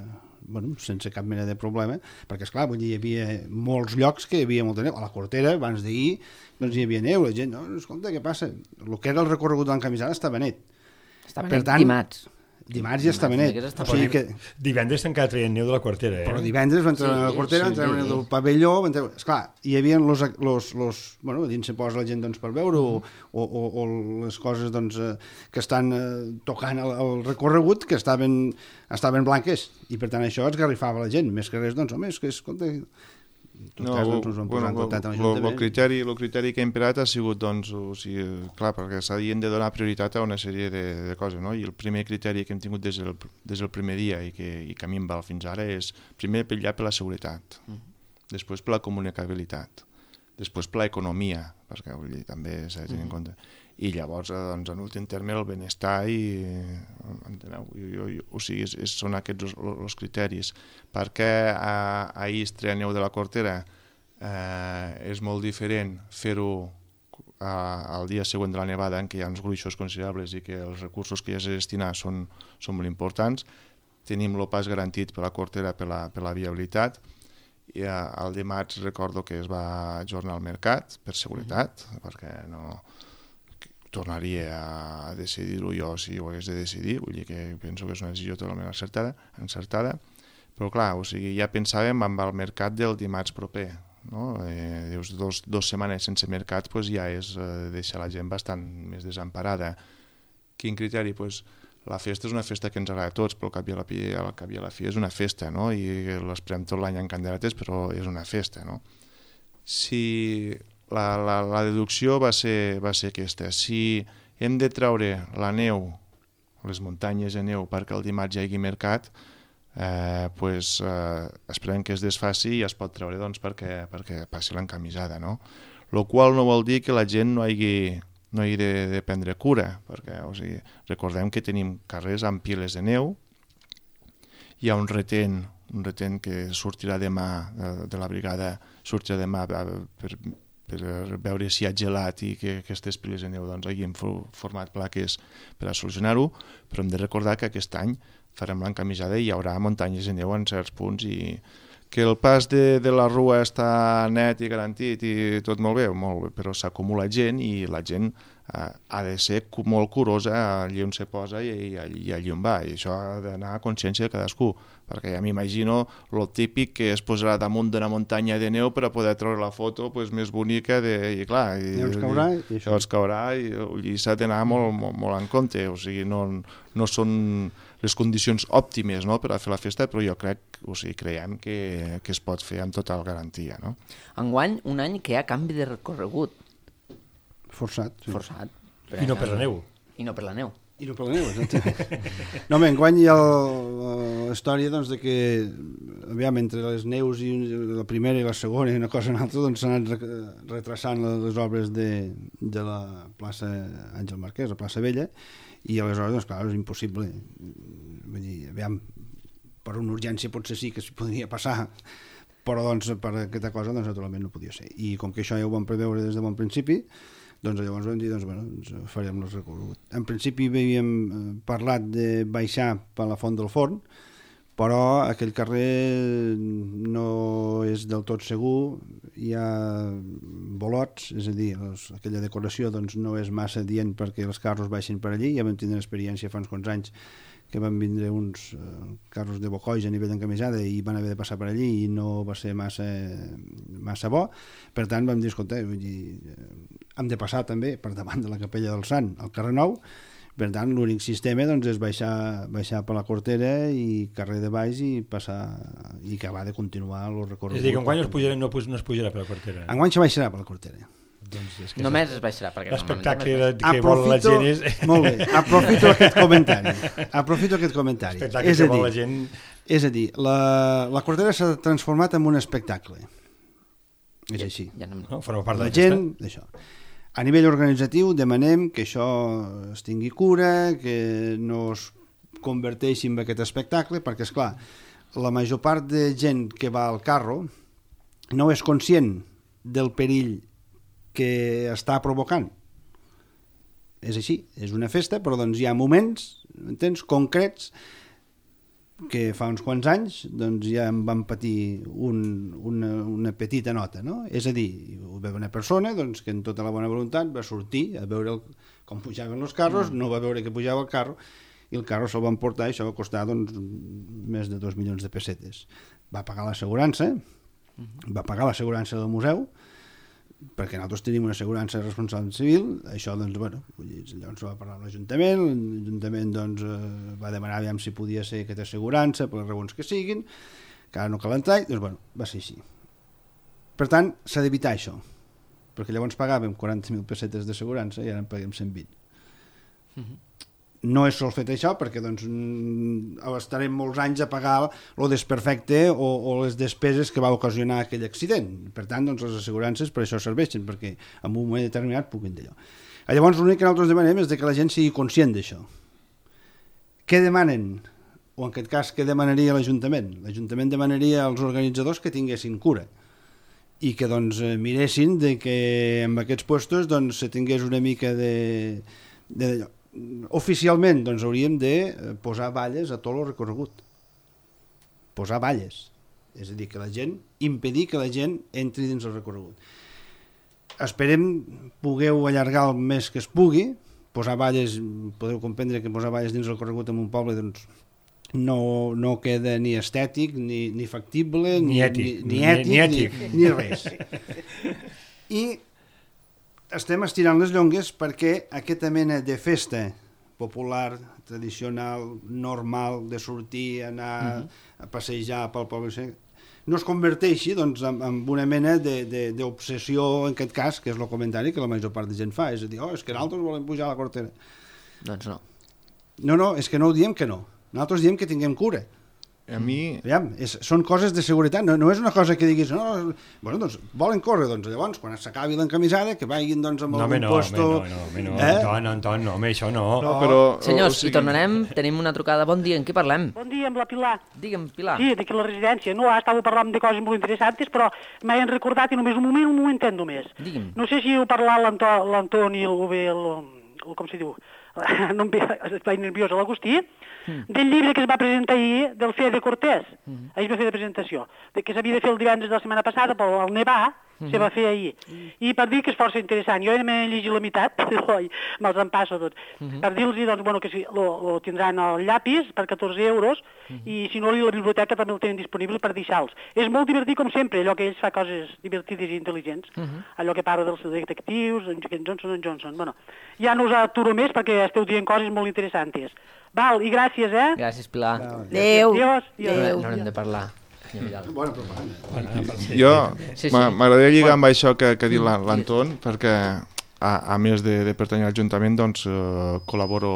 bueno, sense cap mena de problema, perquè, esclar, vull dir, hi havia molts llocs que hi havia molta neu. A la Cortera, abans d'ahir, doncs hi havia neu, la gent, no, escolta, què passa? El que era el recorregut de l'encamisada estava net. Estava Per net tant, dimarts. Dimarts ja estava net. Dimecres O estava sigui net. que, Divendres encara traient neu de la Quartera, eh? però divendres van entrar Sí, a la Cortera, sí, van entrar sí. del pavelló, van entrar... Esclar, hi havia los, los, los... Bueno, a dins se posa la gent doncs, per veure o, o, o, o les coses doncs, eh, que estan eh, tocant el, el recorregut que estaven, estaven blanques i per tant això esgarrifava la gent. Més que res, doncs, home, és que, escolta... En tot No, cas, doncs, ens vam posar bueno, en contacte amb el l'Ajuntament. criteri, lo criteri que ha imperat ha sigut, doncs, o sigui, clar, perquè s'havien de donar prioritat a una sèrie de, de coses, no? I el primer criteri que hem tingut des del, des del primer dia i que, i que a mi em val fins ara és, primer, vetllar per la seguretat, mm. després per la comunicabilitat, després per l'economia, perquè vull dir, també s'ha de tenir mm. en compte, i llavors, doncs, en últim terme, el benestar i... Enteneu? I, i, o sigui, és, és, són aquests els criteris. Perquè a, ahir es treia neu de la Cortera eh, és molt diferent fer-ho al dia següent de la nevada, en què hi ha uns gruixos considerables i que els recursos que hi has de destinar són, són molt importants. Tenim el pas garantit per la Cortera per la, per la viabilitat. I el dimarts recordo que es va ajornar al mercat per seguretat, mm. perquè no... tornaria a decidir-ho jo si ho hagués de decidir, vull dir que penso que és una decisió totalment encertada, encertada. Però clar, o sigui, ja pensàvem amb el mercat del dimarts proper, no? Eh, dius, dos, dos setmanes sense mercat pues ja és eh, deixar la gent bastant més desemparada. Quin criteri? Pues, la festa és una festa que ens agrada a tots, però al cap i a la fi, al cap i a la fi és una festa, no? I l'esperem tot l'any en candeletes, però és una festa, no? Si... La, la, la deducció va ser, va ser aquesta. Si hem de treure la neu, les muntanyes de neu, perquè el dimarts hi hagi mercat, eh, pues, eh, esperem que es desfaci i es pot treure doncs, perquè, perquè passi l'encamisada, no? Lo qual no vol dir que la gent no hagi, no hagi de, de prendre cura, perquè o sigui, recordem que tenim carrers amb piles de neu, hi ha un retent, un retent que sortirà demà de, de la brigada, sortirà demà per per veure si hi ha gelat i que aquestes piles de neu doncs, hagin format plaques per a solucionar-ho, però hem de recordar que aquest any farem l'encamisada i hi haurà muntanyes de neu en certs punts i que el pas de, de la rua està net i garantit i tot molt bé, molt bé, però s'acumula gent i la gent eh, ha de ser molt curosa allà on se posa i, i, i allà on va, i això ha d'anar a consciència de cadascú, perquè ja m'imagino el típic que es posarà damunt d'una muntanya de neu per a poder treure la foto pues, més bonica de, i clar, i, I els caurà i, i això els caurà i, i s'ha d'anar molt, molt, molt en compte, o sigui, no, no són les condicions òptimes, no?, per a fer la festa, però jo crec, o sigui, creiem que, que es pot fer amb total garantia, no? Enguany, un any que hi ha canvi de recorregut. Forçat. Sí. Forçat. I no per la neu. I no per la neu. I no per la neu, exacte. No, home, enguany hi ha la història doncs, de que, aviam, entre les neus i la primera i la segona i una cosa i una altra, doncs s'han anat retrasant les obres de, de la plaça Àngel Marquès, la plaça Vella, i aleshores, doncs, clar, és impossible. Vull dir, aviam, per una urgència potser sí que s'hi podria passar, però doncs, per aquesta cosa doncs, naturalment no podia ser. I com que això ja ho vam preveure des de bon principi, doncs llavors vam dir, doncs, bueno, doncs farem el recorregut. En principi havíem parlat de baixar per la Font del Forn, però aquell carrer no és del tot segur, hi ha bolots, és a dir, doncs, aquella decoració doncs, no és massa dient perquè els carros baixin per allí, ja vam tindre experiència fa uns quants anys que van vindre uns eh, carros de bocois a nivell d'encamisada i van haver de passar per allí i no va ser massa, massa bo. Per tant, vam dir, escolta, vull dir, hem de passar també per davant de la Capella del Sant al carrer Nou. Per tant, l'únic sistema doncs, és baixar, baixar per la Cortera i carrer de baix i passar i acabar de continuar el recorregut. És a dir, que enguany no es pujarà, no, no es pujarà per la Cortera. Enguany se baixarà per la Cortera. Doncs és que només es baixarà, perquè l'espectacle normalment que vol la gent és... Molt bé, aprofito aquest comentari. Aprofito aquest comentari. L'espectacle és que a dir, vol la gent... És a dir, la, la Cortera s'ha transformat en un espectacle. És així. Ja no... No, forma part de la la gent, festa. això. A nivell organitzatiu demanem que això es tingui cura, que no es converteixi en aquest espectacle, perquè, és clar, la major part de gent que va al carro no és conscient del perill que està provocant. És així, és una festa, però doncs hi ha moments, entens, concrets que fa uns quants anys doncs ja em van patir un, una, una petita nota, no? És a dir, hi va haver una persona doncs, que en tota la bona voluntat va sortir a veure el, com pujaven els carros, no va veure que pujava el carro, i el carro se'l van portar i això va costar doncs, més de dos milions de pessetes. Va pagar l'assegurança, va pagar l'assegurança del museu, perquè nosaltres tenim una assegurança responsable civil, això doncs, bueno, llavors va parlar amb l'Ajuntament, l'Ajuntament doncs, eh, va demanar aviam si podia ser aquesta assegurança, per les raons que siguin, que ara no cal entrar, doncs bueno, va ser així. Per tant, s'ha d'evitar això, perquè llavors pagàvem quaranta mil pessetes d'assegurança i ara en paguem cent vint. Mm-hmm. No és sol fet això perquè doncs, estarem molts anys a pagar el desperfecte o, o les despeses que va ocasionar aquell accident. Per tant, doncs, les assegurances per això serveixen, perquè en un moment determinat puguin d'allò. Llavors, l'únic que nosaltres demanem és que la gent sigui conscient d'això. Què demanen? O en aquest cas, què demanaria l'Ajuntament? L'Ajuntament demanaria als organitzadors que tinguessin cura i que doncs, miressin de que en aquests puestos doncs, se tingués una mica de... de oficialment doncs hauríem de posar valles a tot el recorregut, posar valles, és a dir, que la gent, impedir que la gent entri dins el recorregut. Esperem pugueu allargar el més que es pugui, posar valles, podeu comprendre que posar valles dins el recorregut en un poble doncs no, no queda ni estètic, ni, ni factible, ni, ni ètic, ni, ni, ni, ètic, ni, ètic. ni, ni res. I estem estirant les llongues perquè aquesta mena de festa popular, tradicional, normal, de sortir, anar uh-huh. a passejar pel poble, no es converteixi doncs, en, en una mena d'obsessió, en aquest cas, que és el comentari que la major part de gent fa, és a dir, oh, és que nosaltres volem pujar a la Cortera. Doncs no. No, no, és que no ho diem que no. Nosaltres diem que tinguem cura. A mi... Aviam, és, són coses de seguretat, no, no és una cosa que diguis, no, bueno, doncs volen córrer, doncs llavors, quan s'acabi l'encamisada, que vagin doncs amb no, algun no, puesto... No, no, no, no, eh? no, no, no, no, home, això no. no però, Senyors, o sigui... hi tornarem, tenim una trucada. Bon dia, en què parlem? Bon dia, amb la Pilar. Digue'm, Pilar. Sí, d'aquí la residència. No, ara estava parlant de coses molt interessants, però m'han recordat i només un moment, un momentet només. Digue'm. No sé si heu parlat l'Antoni, el, el, el, com s'hi diu, no em ve, estic nerviós, l'Agustí, mm. del llibre que es va presentar ahir, del Fe de Cortés. Mm. Ahir es va fer de presentació. De que s'havia de fer el divendres de la setmana passada, però al nevar mm. se va fer ahir. Mm. I per dir que és força interessant. Jo ja m'he llegit la meitat, me'ls en passo tots. Mm-hmm. Per dir-los doncs, bueno, que si, lo, lo tindran al llapis per catorze euros mm-hmm. i si no, la biblioteca també el tenen disponible per deixar-los. És molt divertit com sempre, allò que ells fa coses divertides i intel·ligents. Mm-hmm. Allò que parla dels detectius, en Johnson en Johnson. Bueno, ja no us aturo més perquè esteu dient coses molt interessants. Val, i gràcies, eh? Gràcies, Pilar. Adéu. Adiós. Adéu. No n'hem de parlar. Bueno, però... Jo Sí, sí. m'agradaria lligar amb això que, que ha dit l'Anton, perquè a, a més de, de pertanyar a l'Ajuntament, doncs eh, col·laboro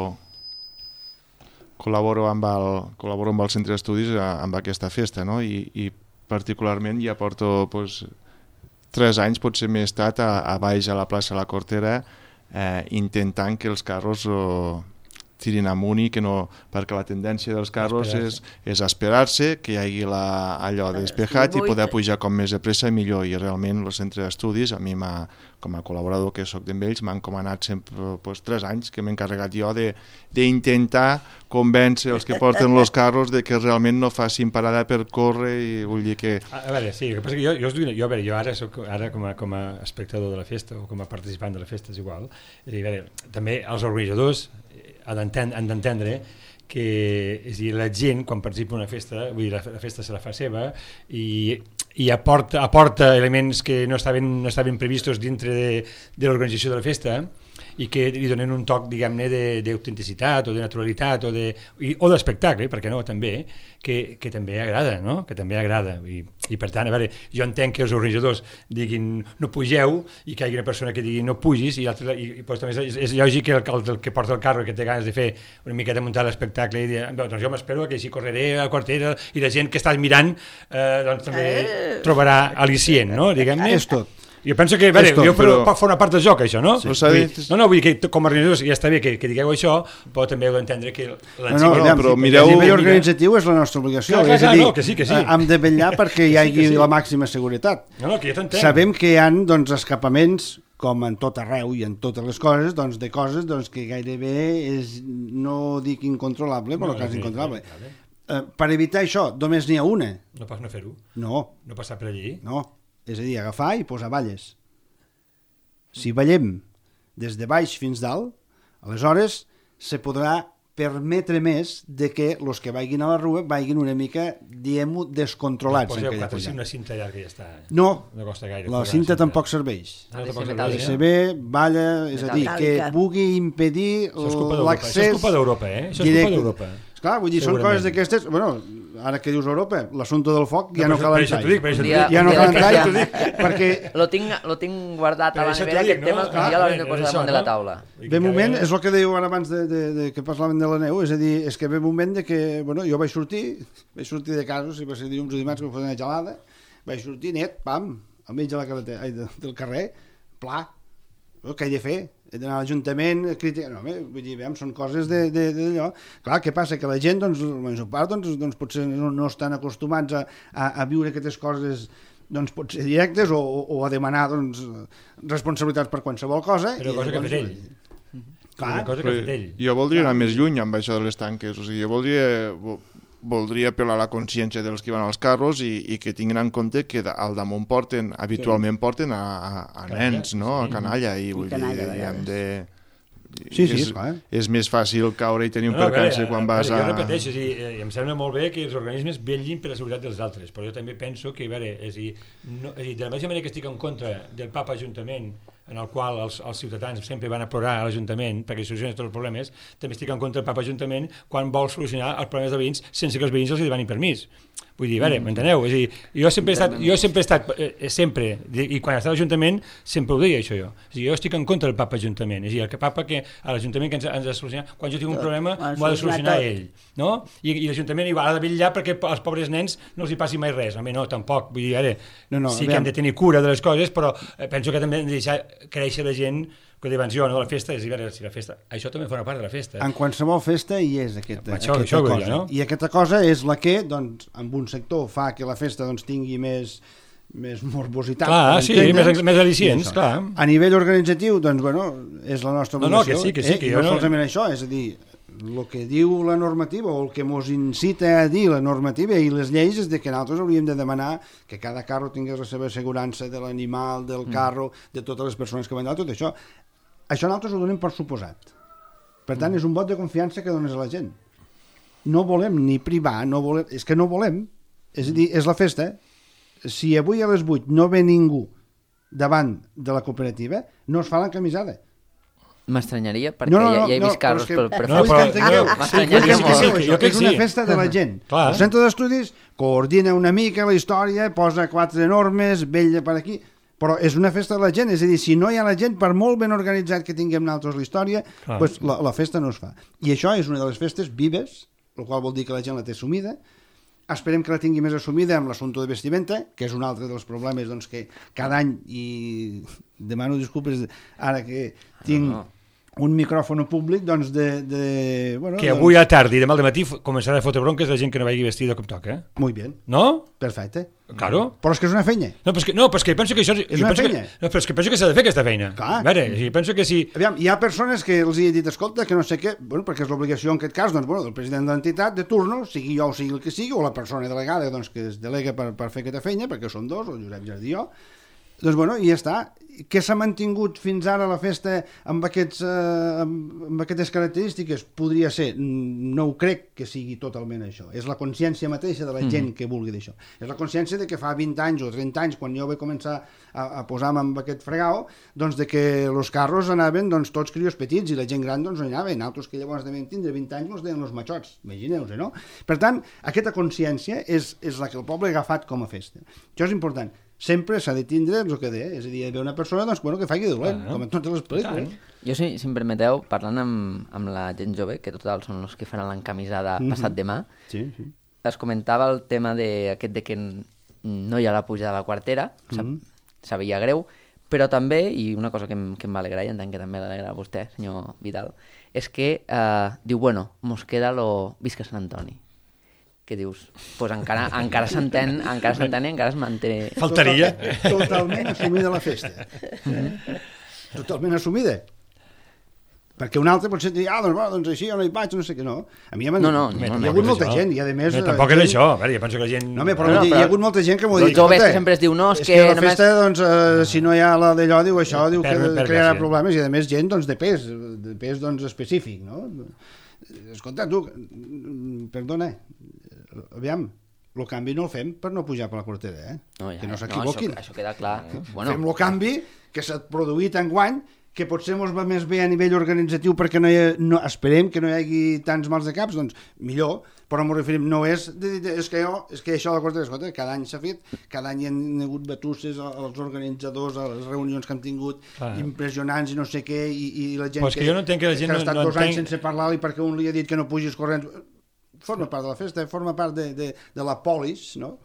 col·laboro amb el, col·laboro amb el Centre d'Estudis amb aquesta festa, no? I, i particularment ja porto pues, tres anys, potser m'he estat a, a baix a la plaça La Cortera eh, intentant que els carros eh, tirin amunt i que no, perquè la tendència dels carros és, és esperar-se, que hi hagi la, allò despejat i poder pujar com més de pressa i millor, i realment el centre d'estudis, a mi m'ha, com a col·laborador que soc d'en ells, m'han encomanat sempre pues, tres anys que m'he encarregat jo d'intentar convèncer els que porten els carros de que realment no facin parada per córrer i vull dir que... A veure, sí, el que passa que jo, jo, jo, jo, a veure, jo ara soc ara com a, com a espectador de la festa o com a participant de la festa és igual, és a dir, a veure, també els organitzadors han d'entendre que és dir, la gent quan participa en una festa, vull dir, la, la festa se la fa seva i, i aporta, aporta elements que no estaven, no estaven previstos dintre de, de l'organització de la festa i que li donen un toc, diguem-ne, d'autenticitat o de naturalitat o de, i, o d'espectacle, perquè no, també, que, que també agrada, no? Que també agrada. I, I per tant, a veure, jo entenc que els organitzadors diguin no pugeu i que hi hagi una persona que digui no pugis i, altre, i, i pues, també és, és lògic que el, el, el que porta el carro que té ganes de fer una miqueta de muntar l'espectacle i dir, doncs jo m'espero que si correré a la Cortera i la gent que està mirant eh, doncs també trobarà al·licient, no? Diguem-ne. És tot. Jo penso que, veure, tot, jo però... pot fer una part del joc, això, no? Sí. Vull dir, no, no, vull dir que com a organitzadors ja està bé que, que digueu això, però també heu d'entendre que no, no, no, però mireu... A nivell organitzatiu és la nostra obligació, clar, clar, és a dir, no, que sí, que sí. Hem de vetllar perquè hi hagi sí, sí. la màxima seguretat. No, no, que jo t'entenc. Sabem que hi ha doncs, escapaments, com en tot arreu i en totes les coses, doncs, de coses doncs, que gairebé és, no dic incontrolable, però no, quasi incontrolable. Eh, per evitar això, només n'hi ha una. No pots no fer-ho? No. No passar per allí? No. És a dir, agafar i posar valles. Si ballem des de baix fins dalt, aleshores se podrà permetre més de que els que vagin a la rua vagin una mica, diguem-ho, descontrolats. Poseu en quatre, aquella sí, una cinta llarga i ja està. No, no costa gaire, la cinta tampoc serveix. Ah, Ha de ser tampoc metàl·lica. serveix, Se ve, balla, és a dir, que Metàl·lica. pugui impedir Això és culpa d'Europa. l'accés... Això és culpa d'Europa, eh? Això és culpa directe. d'Europa. Clar, vull dir, són Segurament. coses d'aquestes... Bueno, ara que dius Europa, l'assumpte del foc ja no, per cal això entrar. t'ho dic, per això t'ho Dia- dic. Ja no dia cal que entrar, ja- t'ho dic, perquè Lo tinc, lo tinc guardat Per a la això t'ho nevera, dic, aquest tema, no? un dia l'haurem de Ah, posar això, damunt de la no? taula. ve moment, és el que dèieu ara abans de, de, de que parlaven de la neu, és a dir, és que ve moment de que, bueno, jo vaig sortir, vaig sortir de casa, si va ser dilluns o dimarts que em fotia una gelada, vaig sortir net, pam, al mig de la carretera, ai, de, del carrer, pla, oh, què he de fer? He d'anar a l'Ajuntament, criticar... No, home, vull dir, veiem, són coses de, de, de d'allò. Clar, què passa? Que la gent, doncs, la major part, doncs, doncs potser no, no estan acostumats a, a, a viure aquestes coses doncs, potser directes o, o, o a demanar doncs, responsabilitats per qualsevol cosa. Però i cosa que ha llavors, fet ell. Clar, Una cosa que ha fet ell. Jo voldria anar més lluny amb això de les tanques, o sigui, jo voldria, vo- voldria apel·lar a la consciència dels que van als carros i, i que tinguin en compte que da- al damunt porten, habitualment porten a, a, a nens, no? A canalla, i vull canalla, a dir, hem de... Sí, sí, és, esclar. és més fàcil caure i tenir un No, no, a percance veure, quan a vas veure, a... Jo repeteixo, és a dir, eh, em sembla molt bé que els organismes vetllin per la seguretat dels altres, però jo també penso que, a veure, és a dir, no, és a dir de la mateixa manera que estic en contra del Papa Ajuntament, en el qual els, els ciutadans sempre van a plorar a l'Ajuntament perquè solucionen tots els problemes, també estic en contra del Papa Ajuntament quan vol solucionar els problemes dels veïns sense que els veïns els demanin permís. Vull dir, a veure, m'enteneu? És a dir, jo sempre he estat, jo sempre he estat, eh, sempre, i quan estava a l'Ajuntament sempre ho deia això jo. És a dir, jo estic en contra del Papa Ajuntament, és a dir, el que Papa que a l'Ajuntament que ens, ens ha de solucionar, quan jo tinc un problema Ho ha de m'ho ha de solucionar solucionar tot. ell, no? I, i l'Ajuntament igual ha de vetllar perquè als pobres nens no els hi passi mai res. Home, no, tampoc. Vull dir, ara, No, no, sí que aviam. hem de tenir cura de les coses, però eh, penso que també hem de deixar créixer la gent que diuen jo, no? La festa és, a veure, si la festa... Això també forma part de la festa. En qualsevol festa hi és aquesta, Això- aquesta això vull cosa. dir, no? I aquesta cosa és la que, doncs, en un sector fa que la festa doncs, tingui més, més morbositat. Clar, per sí, entendre'ns, més- més al·licients, i això. clar. A nivell organitzatiu, doncs, bueno, és la nostra No, no, obligació. que sí, que sí, eh? que I jo no no- solament això, és a dir, el que diu la normativa o el que mos incita a dir la normativa i les lleis és de que nosaltres hauríem de demanar que cada carro tingués la seva assegurança de l'animal, del carro, de totes les persones que van allà, tot això. Això nosaltres ho donem per suposat. Per tant, és un vot de confiança que dones a la gent. No volem ni privar, no volem, és que no volem. És a dir, és la festa. Si avui a les vuit no ve ningú davant de la cooperativa, no es fa l'encamisada. M'estranyaria, perquè No, no, ja, no, ja he no, vist carros però és per, que- per No, Vull però- que entengueu, no, m'estranyaria vull que molt. entengueu Jo això, crec és que una sí. festa de la gent. Clar. El centre d'estudis coordina una mica la història, posa quatre normes, vetlla per aquí, però és una festa de la gent, és a dir, si no hi ha la gent, per molt ben organitzat que tinguem nosaltres la història, Clar. pues la, la festa no es fa. I això és una de les festes vives, el qual vol dir que la gent la té assumida. Esperem que la tingui més assumida amb l'assumpte de vestimenta, que és un altre dels problemes doncs, que cada any, i demano disculpes ara que tinc No, no. un micròfon públic, doncs de... de bueno, Que avui a tarda i demà al matí començarà a fotre bronques de gent que no vagi vestida com toca, eh? Muy bien, No? perfecte. Claro. Però és que és una feina. No, però és que, no, però és que penso que això... És jo una penso que, feina. no, però és que penso que s'ha de fer aquesta feina. Clar. A veure, o sigui, penso que si... Aviam, hi ha persones que els he dit, escolta, que no sé què, bueno, perquè és l'obligació en aquest cas, doncs, bueno, del president de l'entitat de turno, sigui jo o sigui el que sigui, o la persona delegada doncs, que es delega per, per fer aquesta feina, perquè són dos, el Josep Jardí i jo, doncs, bueno, i ja està. Què s'ha mantingut fins ara la festa amb, aquests, eh, amb, amb aquestes característiques? Podria ser, no ho crec que sigui totalment això. És la consciència mateixa de la gent que vulgui d'això. És la consciència de que fa vint anys o trenta anys, quan jo vaig començar a, a posar-me amb aquest fregau, doncs de que els carros anaven doncs, tots crios petits i la gent gran doncs, no hi anava. Nosaltres que llavors devem tindre vint anys ens deien els matxots, imagineu-vos, no? Per tant, aquesta consciència és, és la que el poble ha agafat com a festa. Això és important. Sempre s'ha de tindre el que deia, és a dir, hi ha d'haver una persona doncs, bueno, que faci de dolent, Ah, com en totes les pel·lícules. Jo, si, si em permeteu, parlant amb, amb la gent jove, que total són els que faran l'encamisada Mhm. passat demà, Sí, sí. es comentava el tema de, aquest de que n- no hi ha la pujada a la quartera, sap, Mhm. sabia greu, però també, i una cosa que em, que em va alegrar, i entenc que també l'alegra a vostè, senyor Vidal, és que eh, diu, bueno, mos queda lo Visca Sant Antoni. Que dius, pues encara, encara s'entén, encara s'entén i encara es manté... Faltaria. Total, totalment assumida la festa. Totalment assumida. Perquè un altre potser et diria, ah, doncs, bueno, doncs així jo no hi vaig, no sé què, no. A mi ja no, no, hi no, ha hagut molta gent, i a més... Tampoc és això, a veure, jo penso que la gent... No, però hi ha hagut molta gent que m'ho diu... Els joves que sempre es diu, no, és que... la festa, doncs, si no hi ha la d'allò, diu això, diu que crearà problemes, i a més gent, doncs, de pes, de pes, doncs, específic, no? Escolta, tu, perdona, aviam, el canvi no el fem per no pujar per la cortera, eh? No, ja, que no no, s'equivoquin. això, això queda clar. Bueno. Fem el canvi que s'ha produït enguany, que potser ens va més bé a nivell organitzatiu perquè no hi ha, no, esperem que no hi hagi tants mals de caps, doncs millor, però m'ho referim, no és, de, de, és, que jo, és que això de la cortera, escolta, cada any s'ha fet, cada any hi ha hagut batusses als organitzadors, a les reunions que han tingut, clar, impressionants i no sé què, i, i la gent pues que, que, jo no entenc que, la gent que ha estat no, no dos entenc... anys sense parlar-li perquè un li ha dit que no pugis corrents, forma part de la festa, forma part de, de, de la polis, no?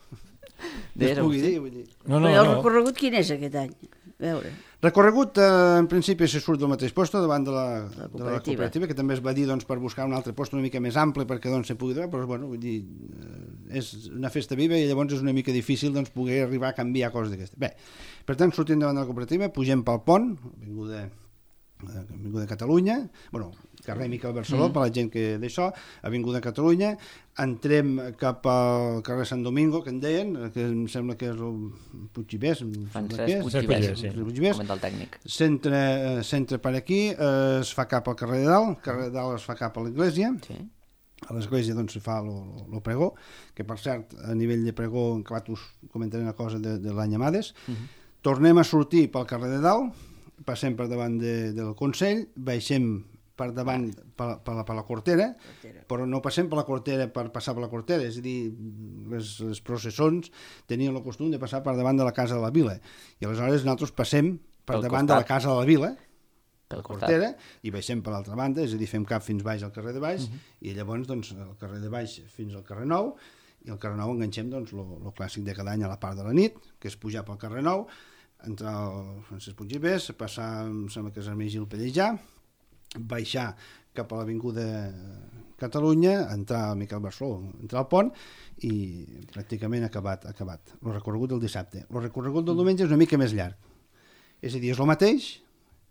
De es pugui dir, vull dir. No, no, Però el no. recorregut quin és aquest any? A veure. Recorregut, eh, en principi, se surt del mateix lloc davant de la, la, de la cooperativa, que també es va dir doncs, per buscar un altre lloc una mica més ample perquè doncs, se pugui donar, però bueno, vull dir, eh, és una festa viva i llavors és una mica difícil doncs, poder arribar a canviar coses d'aquestes. Bé, per tant, sortim davant de la cooperativa, pugem pel pont, Avinguda, Avinguda Catalunya, bueno, carrer Miquel Barceló, mm. per la gent que d'això, Avinguda Catalunya, entrem cap al carrer Sant Domingo, que en deien, que em sembla que és el Puigvivers, Francesc Puigvivers, sí, comenta el tècnic. Centre, centre per aquí, eh, es fa cap al carrer de Dalt, carrer de Dalt es fa cap a l'església, sí. A l'església doncs se fa el pregó, que per cert, a nivell de pregó, en acabat us comentaré una cosa de, de l'any Amades, uh -huh. Tornem a sortir pel carrer de Dalt, passem per davant de, del Consell, baixem per davant, per, per, la, per la cortera, però no passem per la cortera per passar per la cortera, és a dir, les, les processons tenien el costum de passar per davant de la Casa de la Vila, i aleshores nosaltres passem per pel davant costat. De la Casa de la Vila, per la cortera, i baixem per l'altra banda, és a dir, fem cap fins baix al carrer de baix, uh -huh. i llavors, doncs, el carrer de baix fins al carrer Nou, i al carrer Nou enganxem, doncs, el clàssic de cada any a la part de la nit, que és pujar pel carrer Nou, entrar al Francesc Puigvivers, passar, em sembla que és el Gil Pellejà, baixar cap a l'Avinguda Catalunya, entrar al Miquel Barceló, entrar al pont i pràcticament acabat, acabat. El recorregut del dissabte. El recorregut del diumenge és una mica més llarg. És a dir, és el mateix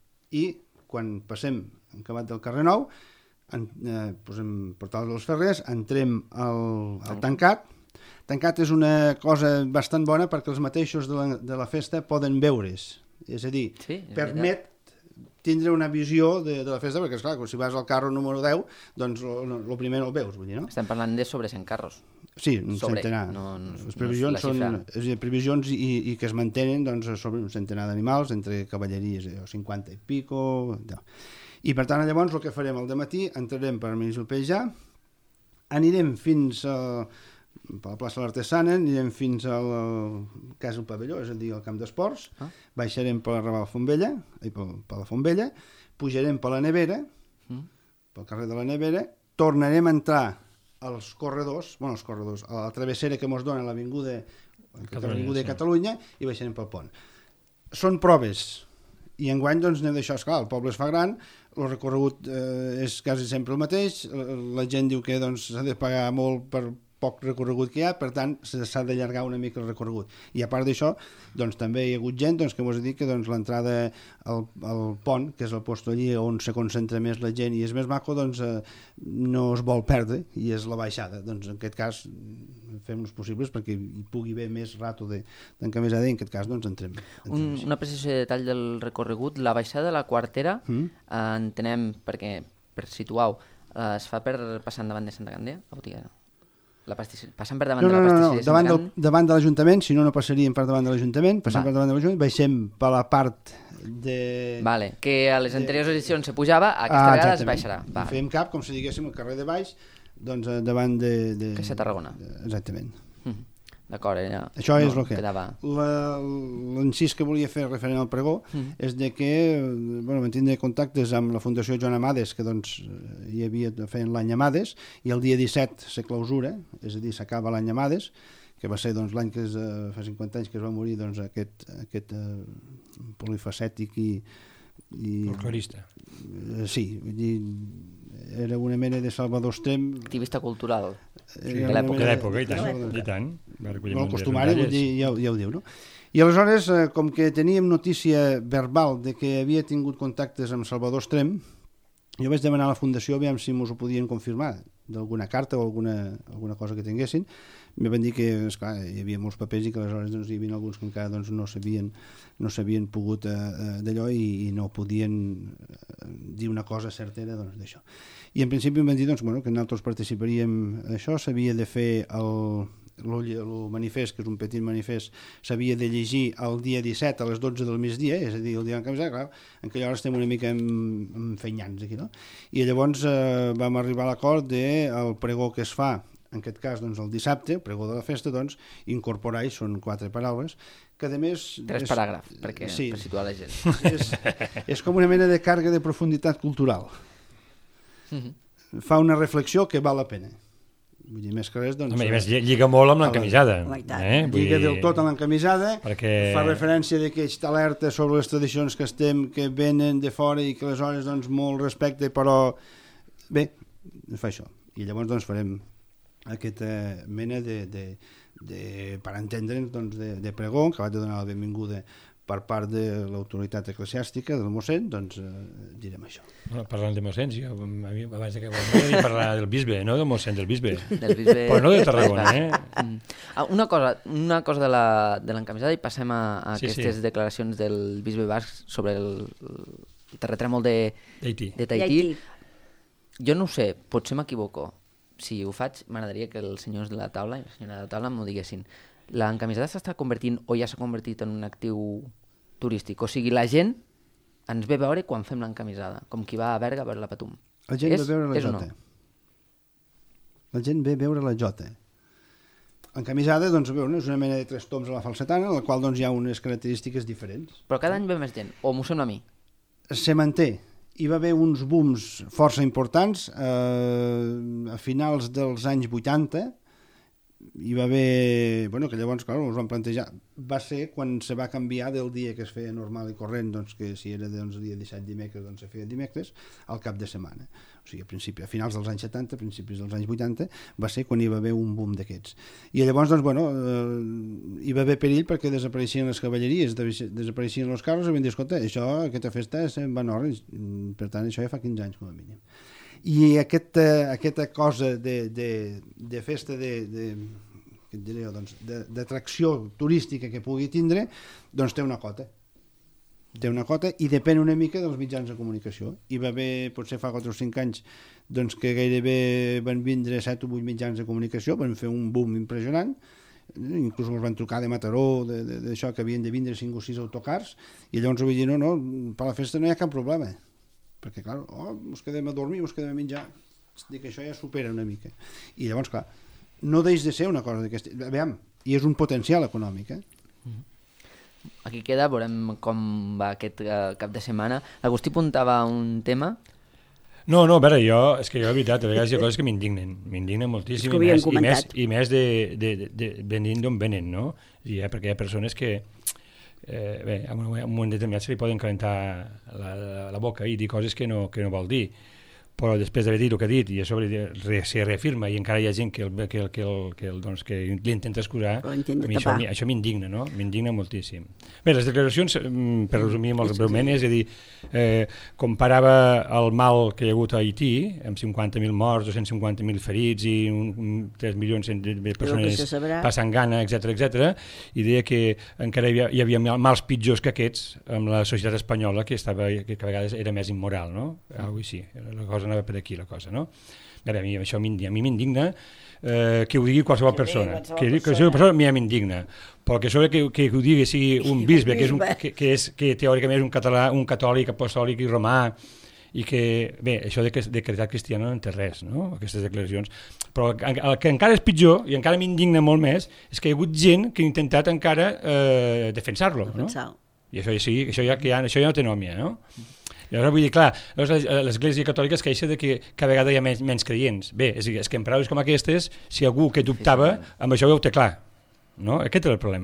i quan passem acabat del carrer Nou, en, eh, posem Portal dels Ferrers, entrem al, al tancat. Tancat és una cosa bastant bona perquè els mateixos de la, de la festa poden veure's. És a dir, sí, és permet veritat. Tindre una visió de, de la festa, perquè, esclar, si vas al carro número deu, doncs el primer no el veus, vull dir, no? Estem parlant de sobre cent carros. Sí, un sobre, centenar. No, no, les previsions no són dir, previsions i, i que es mantenen doncs, sobre un centenar d'animals, entre cavalleries, eh, cinquanta i pico... No. I per tant, llavors, el que farem al dematí, entrarem per Gil Pellejà, anirem fins a... per la plaça de l'Artesana, anirem fins al Casa del Pavelló, és a dir, al camp d'esports, ah. baixarem per la Raval Fontvella, i per, per la Fontvella, pujarem per la Nevera, mm. pel carrer de la Nevera, tornarem a entrar als corredors, bueno, als corredors, a la travessera que ens dona l'Avinguda Catalunya, sí. Catalunya, i baixarem pel pont. Són proves, i enguany, doncs, anem d'això, esclar, el poble es fa gran, el recorregut eh, és quasi sempre el mateix, la gent diu que doncs, s'ha de pagar molt per poc recorregut que hi ha, per tant s'ha d'allargar una mica el recorregut. I a part d'això, doncs també hi ha hagut gent doncs, que vos he dit que doncs, l'entrada al, al pont, que és el lloc allí on se concentra més la gent i és més maco, doncs eh, no es vol perdre i és la baixada. Doncs en aquest cas fem els possibles perquè hi pugui haver més rato d'encamisada i en aquest cas doncs entrem. entrem Un, una precisió de detall del recorregut, la baixada de la Quartera, mm? eh, entenem, perquè per situar-ho, eh, es fa per passant davant de Santa Candea, la botiga? La pastisseria. Passant per davant no, no, de la pastisseria. No, no, davant, del, davant de l'Ajuntament, si no, no passaríem per davant de l'Ajuntament, passant Va. per davant de l'Ajuntament, baixem per la part de... Vale, que a les anteriors edicions se pujava, aquesta ah, vegada es baixarà. Va. Fem cap, com si diguéssim, al carrer de baix, doncs davant de... de que és a Tarragona. De, exactament. Mm. D'acord, ja... Això no, és el que... L'incís que volia fer referent al pregó mm. és de que, bueno, vam tindre contactes amb la Fundació Joan Amades, que doncs hi havia feien l'any Amades, i el dia disset se clausura, és a dir, s'acaba l'any Amades, que va ser doncs, l'any que és, uh, fa cinquanta anys que es va morir doncs, aquest, aquest uh, polifacètic i... i folclorista. Uh, sí, vull dir, era una mena de Salvador Estrem... Activista cultural. Sí, de l'època. De l'època, i tant. I tant. Molt costumari, vull dir, ja, ja ho diu, no? I aleshores, eh, com que teníem notícia verbal de que havia tingut contactes amb Salvador Estrem, jo vaig demanar a la Fundació aviam si mos ho podien confirmar d'alguna carta o alguna, alguna cosa que tinguessin. Em van dir que, esclar, hi havia molts papers i que aleshores doncs, hi havia alguns que encara doncs, no s'havien no s'havien pogut eh, d'allò i, i no podien eh, dir una cosa certera doncs, d'això. I en principi em van dir doncs, bueno, que nosaltres participaríem en això, s'havia de fer el, el, el manifest, que és un petit manifest, s'havia de llegir el dia disset a les dotze del migdia, és a dir, el dia en canviat, clar, en aquella hora estem una mica enfenyants aquí, no? I llavors eh, vam arribar a l'acord del pregó que es fa, en aquest cas doncs, el dissabte, el pregó de la festa, doncs, incorporar-hi, són quatre paraules, que a més... Tres és, paràgrafs, perquè, sí, per situar la gent. És, és com una mena de càrrega de profunditat cultural. Mm-hmm. Fa una reflexió que val la pena. Vull dir, més que res, doncs... Home, i més lliga molt amb l'encamisada. Eh? Lliga del tot amb l'encamisada, perquè... fa referència de que està alerta sobre les tradicions que estem, que venen de fora i que aleshores, doncs, molt respecte, però... Bé, fa això. I llavors, doncs, farem aquesta mena de, de, de per entendre'ns, doncs, de, de pregó, que va de donar la benvinguda per part de l'autoritat eclesiàstica, del mossèn, doncs eh, direm això. Bueno, parlant de mossèns, jo abans que volia parlar del bisbe, no del mossèn, del bisbe. Del bisbe... Però no de Tarragona, eh? Mm. Una cosa, una cosa de l'encamisada i passem a, a sí, aquestes sí. declaracions del bisbe basc sobre el, el terratrèmol de, Tahití. de Tahití. Jo no ho sé, potser m'equivoco. Si ho faig, m'agradaria que els senyors de la taula i la senyora de la taula m'ho diguessin. L'encamisada s'està convertint o ja s'ha convertit en un actiu turístic? O sigui, la gent ens ve a veure quan fem l'encamisada, com qui va a Berga a veure la Patum. La gent és, ve a veure la jota. No? La gent ve a veure la jota. Encamisada, doncs, veure, és una mena de tres toms a la falsetana, en la qual doncs, hi ha unes característiques diferents. Però cada any ve més gent, o m'ho sembla a mi? Se manté. Hi va haver uns booms força importants eh, a finals dels anys vuitanta. Hi va haver... Bueno, que llavors, clar, us van plantejar. Va ser quan se va canviar del dia que es feia normal i corrent, doncs, que si era doncs, el dia disset dimecres, doncs se feia dimecres, al cap de setmana. O sigui, a principi, a finals dels anys setanta, a principis dels anys vuitanta, va ser quan hi va haver un boom d'aquests. I llavors, doncs, bueno, eh, hi va haver perill perquè desapareixien les cavalleries, desapareixien els carros, i vam dir, escolta, això, aquesta festa se'n va en hora, per tant, això ja fa quinze anys com a mínim. I aquesta, aquesta cosa de, de, de festa de, de, què et diré jo, doncs, d'atracció turística que pugui tindre, doncs té una cota. Té una cota i depèn una mica dels mitjans de comunicació. Hi va haver, potser fa quatre o cinc anys, doncs que gairebé van vindre set o vuit mitjans de comunicació, van fer un boom impressionant, inclús ens van trucar de Mataró, d'això que havien de vindre cinc o sis autocars, i llavors ho vaig dir, no, no, per la festa no hi ha cap problema. Perquè, clar, oh, ens quedem a dormir, ens quedem a menjar. Dic, això ja supera una mica. I llavors, clar, no deix de ser una cosa d'aquesta... Aviam, i és un potencial econòmic, eh? Aquí queda, veurem com va aquest uh, cap de setmana. L'Agustí apuntava un tema... No, no, a veure, jo, és que jo, de veritat, a vegades hi ha coses que m'indignen, m'indignen moltíssim, i més, i més, i més de, de, de, de venint d'on venen, no? I, eh, perquè hi ha persones que, eh, bé, en un moment determinat se li poden calentar la, la, la boca i dir coses que no, que no vol dir, però després d'haver dit el que ha dit i a sobre re, se reafirma i encara hi ha gent que, el, que, el, que, el, que, el, doncs, que l'intenta excusar, a mi això, això m'indigna, no? M'indigna moltíssim. Bé, les declaracions, per resumir molt breument, és a dir, eh, comparava el mal que hi ha hagut a Haití, amb cinquanta mil morts, dos-cents cinquanta mil ferits i un, un, tres milions de persones passant gana, etcètera, etcètera, i deia que encara hi havia, hi havia mals pitjors que aquests amb la societat espanyola, que, estava, que a vegades era més immoral, no? Algo així, la cosa anava per aquí la cosa, no? Veure, a mi això m'indigna, a mi m'indigna eh, que ho digui qualsevol que persona, qualsevol que, que qualsevol persona a mi m'indigna, però que sobre que, que, que ho digui sigui un bisbe, que, és un, que, que, és, que teòricament és un català, un catòlic, apostòlic i romà, i que, bé, això de, de caritat cristiana no en té res, no?, aquestes declaracions, però el que encara és pitjor, i encara m'indigna molt més, és que hi ha hagut gent que ha intentat encara eh, defensar-lo, no? I això, sí, això, ja, que ja, això ja no té nòmia, no? Llavors vull dir, clar, l'Església Catòlica es queixa de que cada vegada hi ha menys, menys creients. Bé, és, és que en paraules com aquestes, si algú que dubtava, amb això ho té clar. No? Aquest és el problema.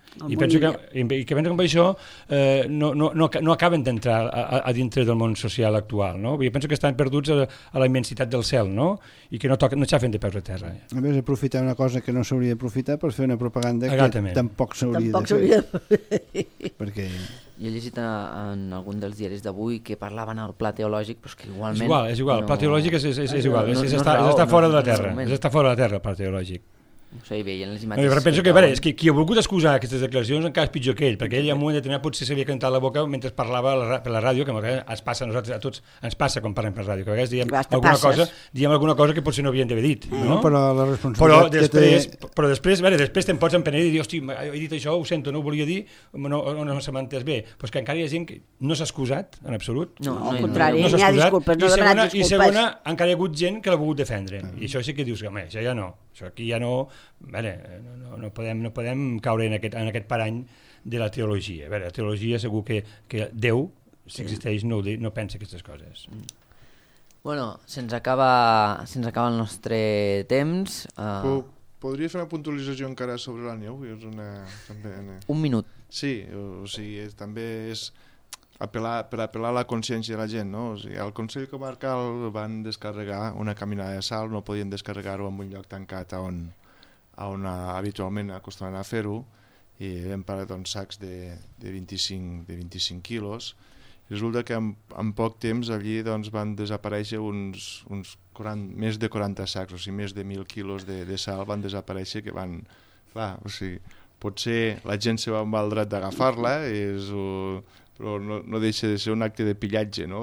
I penso que, i que penso que amb això eh, no, no, no, no acaben d'entrar a, a dintre del món social actual, no? Jo penso que estan perduts a, a la immensitat del cel, no? I que no, toquen, no xafen de peus a terra. A més, aprofitar una cosa que no s'hauria d'aprofitar per fer una propaganda Exactament. que tampoc s'hauria Tampoc de s'hauria fer. Perquè... Jo he llegit en algun dels diaris d'avui que parlaven al pla teològic, però és que igualment... És igual, és igual. No... El pla teològic és, és, és, és igual, no, és, és, no, estar, no és estar fora no, de la no, terra, no, és estar fora de la terra, el pla teològic. No sé, veient les No, imatges... jo penso que, a veure, és que qui ha volgut excusar aquestes declaracions encara és pitjor que ell, perquè ell en un moment determinat potser s'havia cantat la boca mentre parlava la, per la ràdio, que a vegades ens passa a nosaltres, a tots, ens passa quan parlem per ràdio, que a vegades diem alguna cosa, diem alguna cosa que potser no havien d'haver dit, no? no? Però la responsabilitat... Però després, té... però després, a veure, després te'n pots empenedar i dir, hosti, he dit això, ho sento, no ho volia dir, no, no, no se m'ha entès bé, però és que encara hi ha gent que no s'ha excusat, en absolut. No, no, al no, contrari, no n'hi ha disculpes, no demanat disculpes. I segona, encara hi ha hagut gent que l'ha volgut defendre, i això sí que dius que, home, això ja no, això aquí ja no, veure, no, no, no, podem, no podem caure en aquest, en aquest parany de la teologia. A veure, la teologia segur que, que Déu, si existeix, no, no pensa aquestes coses. Bueno, se'ns acaba, se'ns acaba el nostre temps. Uh... Podria fer una puntualització encara sobre la neu? És una... també, una... Un minut. Sí, o sigui, és, també és apel·lar, per apel·lar a la consciència de la gent, no? O sigui, al Consell Comarcal van descarregar una caminada de sal, no podien descarregar-ho en un lloc tancat on, on habitualment acostumen a fer-ho, i vam parar doncs, sacs de, de, vint-i-cinc, de vint-i-cinc quilos. Resulta que en, en poc temps allí doncs, van desaparèixer uns, uns quaranta, més de quaranta sacs, o sigui, més de mil quilos de, de sal van desaparèixer, que van... Clar, o sigui, potser la gent se va amb el dret d'agafar-la, és, uh, però no, no deixa de ser un acte de pillatge, no?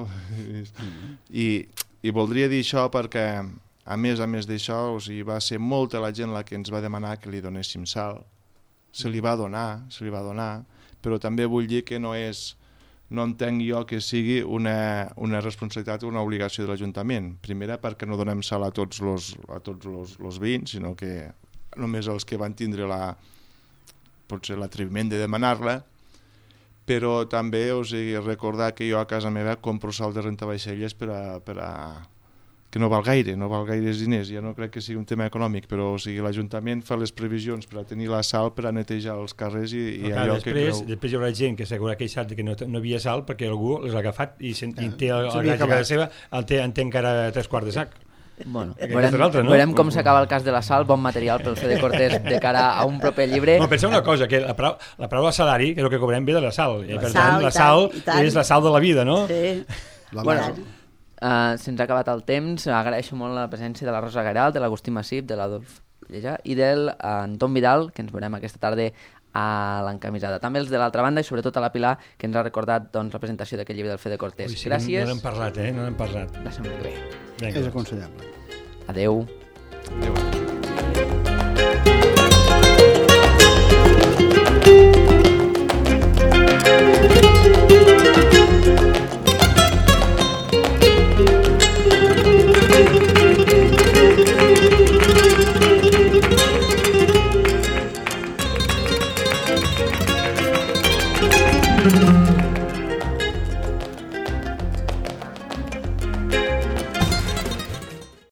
I, I voldria dir això perquè, a més a més d'això, o sigui, va ser molta la gent la que ens va demanar que li donéssim sal. Se li va donar, se li va donar, però també vull dir que no és, no entenc jo que sigui una, una responsabilitat o una obligació de l'Ajuntament. Primera, perquè no donem sal a tots los, a tots los, los veïns, sinó que només els que van tindre la, potser l'atreviment de demanar-la, però també, o sigui, recordar que jo a casa meva compro sal de rentavaixelles per a, per a que no val gaire, no val gaires diners, ja no crec que sigui un tema econòmic, però o sigui, l'Ajuntament fa les previsions per a tenir la sal per a netejar els carrers i, i clar, allò després, que creu... Després hi haurà gent que s'haurà queixat que no, no havia sal perquè algú les ha agafat i, sent, i té el, el gas de casa seva, el té, en té encara tres quarts de sac. Bueno, Aquesta veurem, és l'altra, no? veurem com s'acaba el cas de la sal, bon material pel C D Cortés de cara a un proper llibre. No, pensa una cosa, que la paraula, la paraula salari, que és el que cobrem, ve de la sal, i per sal, tant, la i sal tant, i tant. és la sal de la vida, no? Sí. La Bueno, uh, se'ns ha acabat el temps, agraeixo molt la presència de la Rosa Garal, de l'Agustí Massip, de l'Adolf Llejà i del uh, Anton Vidal, que ens veurem aquesta tarda a l'encamisada. També els de l'altra banda i sobretot a la Pilar, que ens ha recordat doncs, la presentació d'aquest llibre del F D Cortés. Ui, sí, Gràcies. No n'hem parlat, eh? No n'hem parlat. La setmana que ve. Vinga, és aconsellable. Adeu. Adéu. Adéu.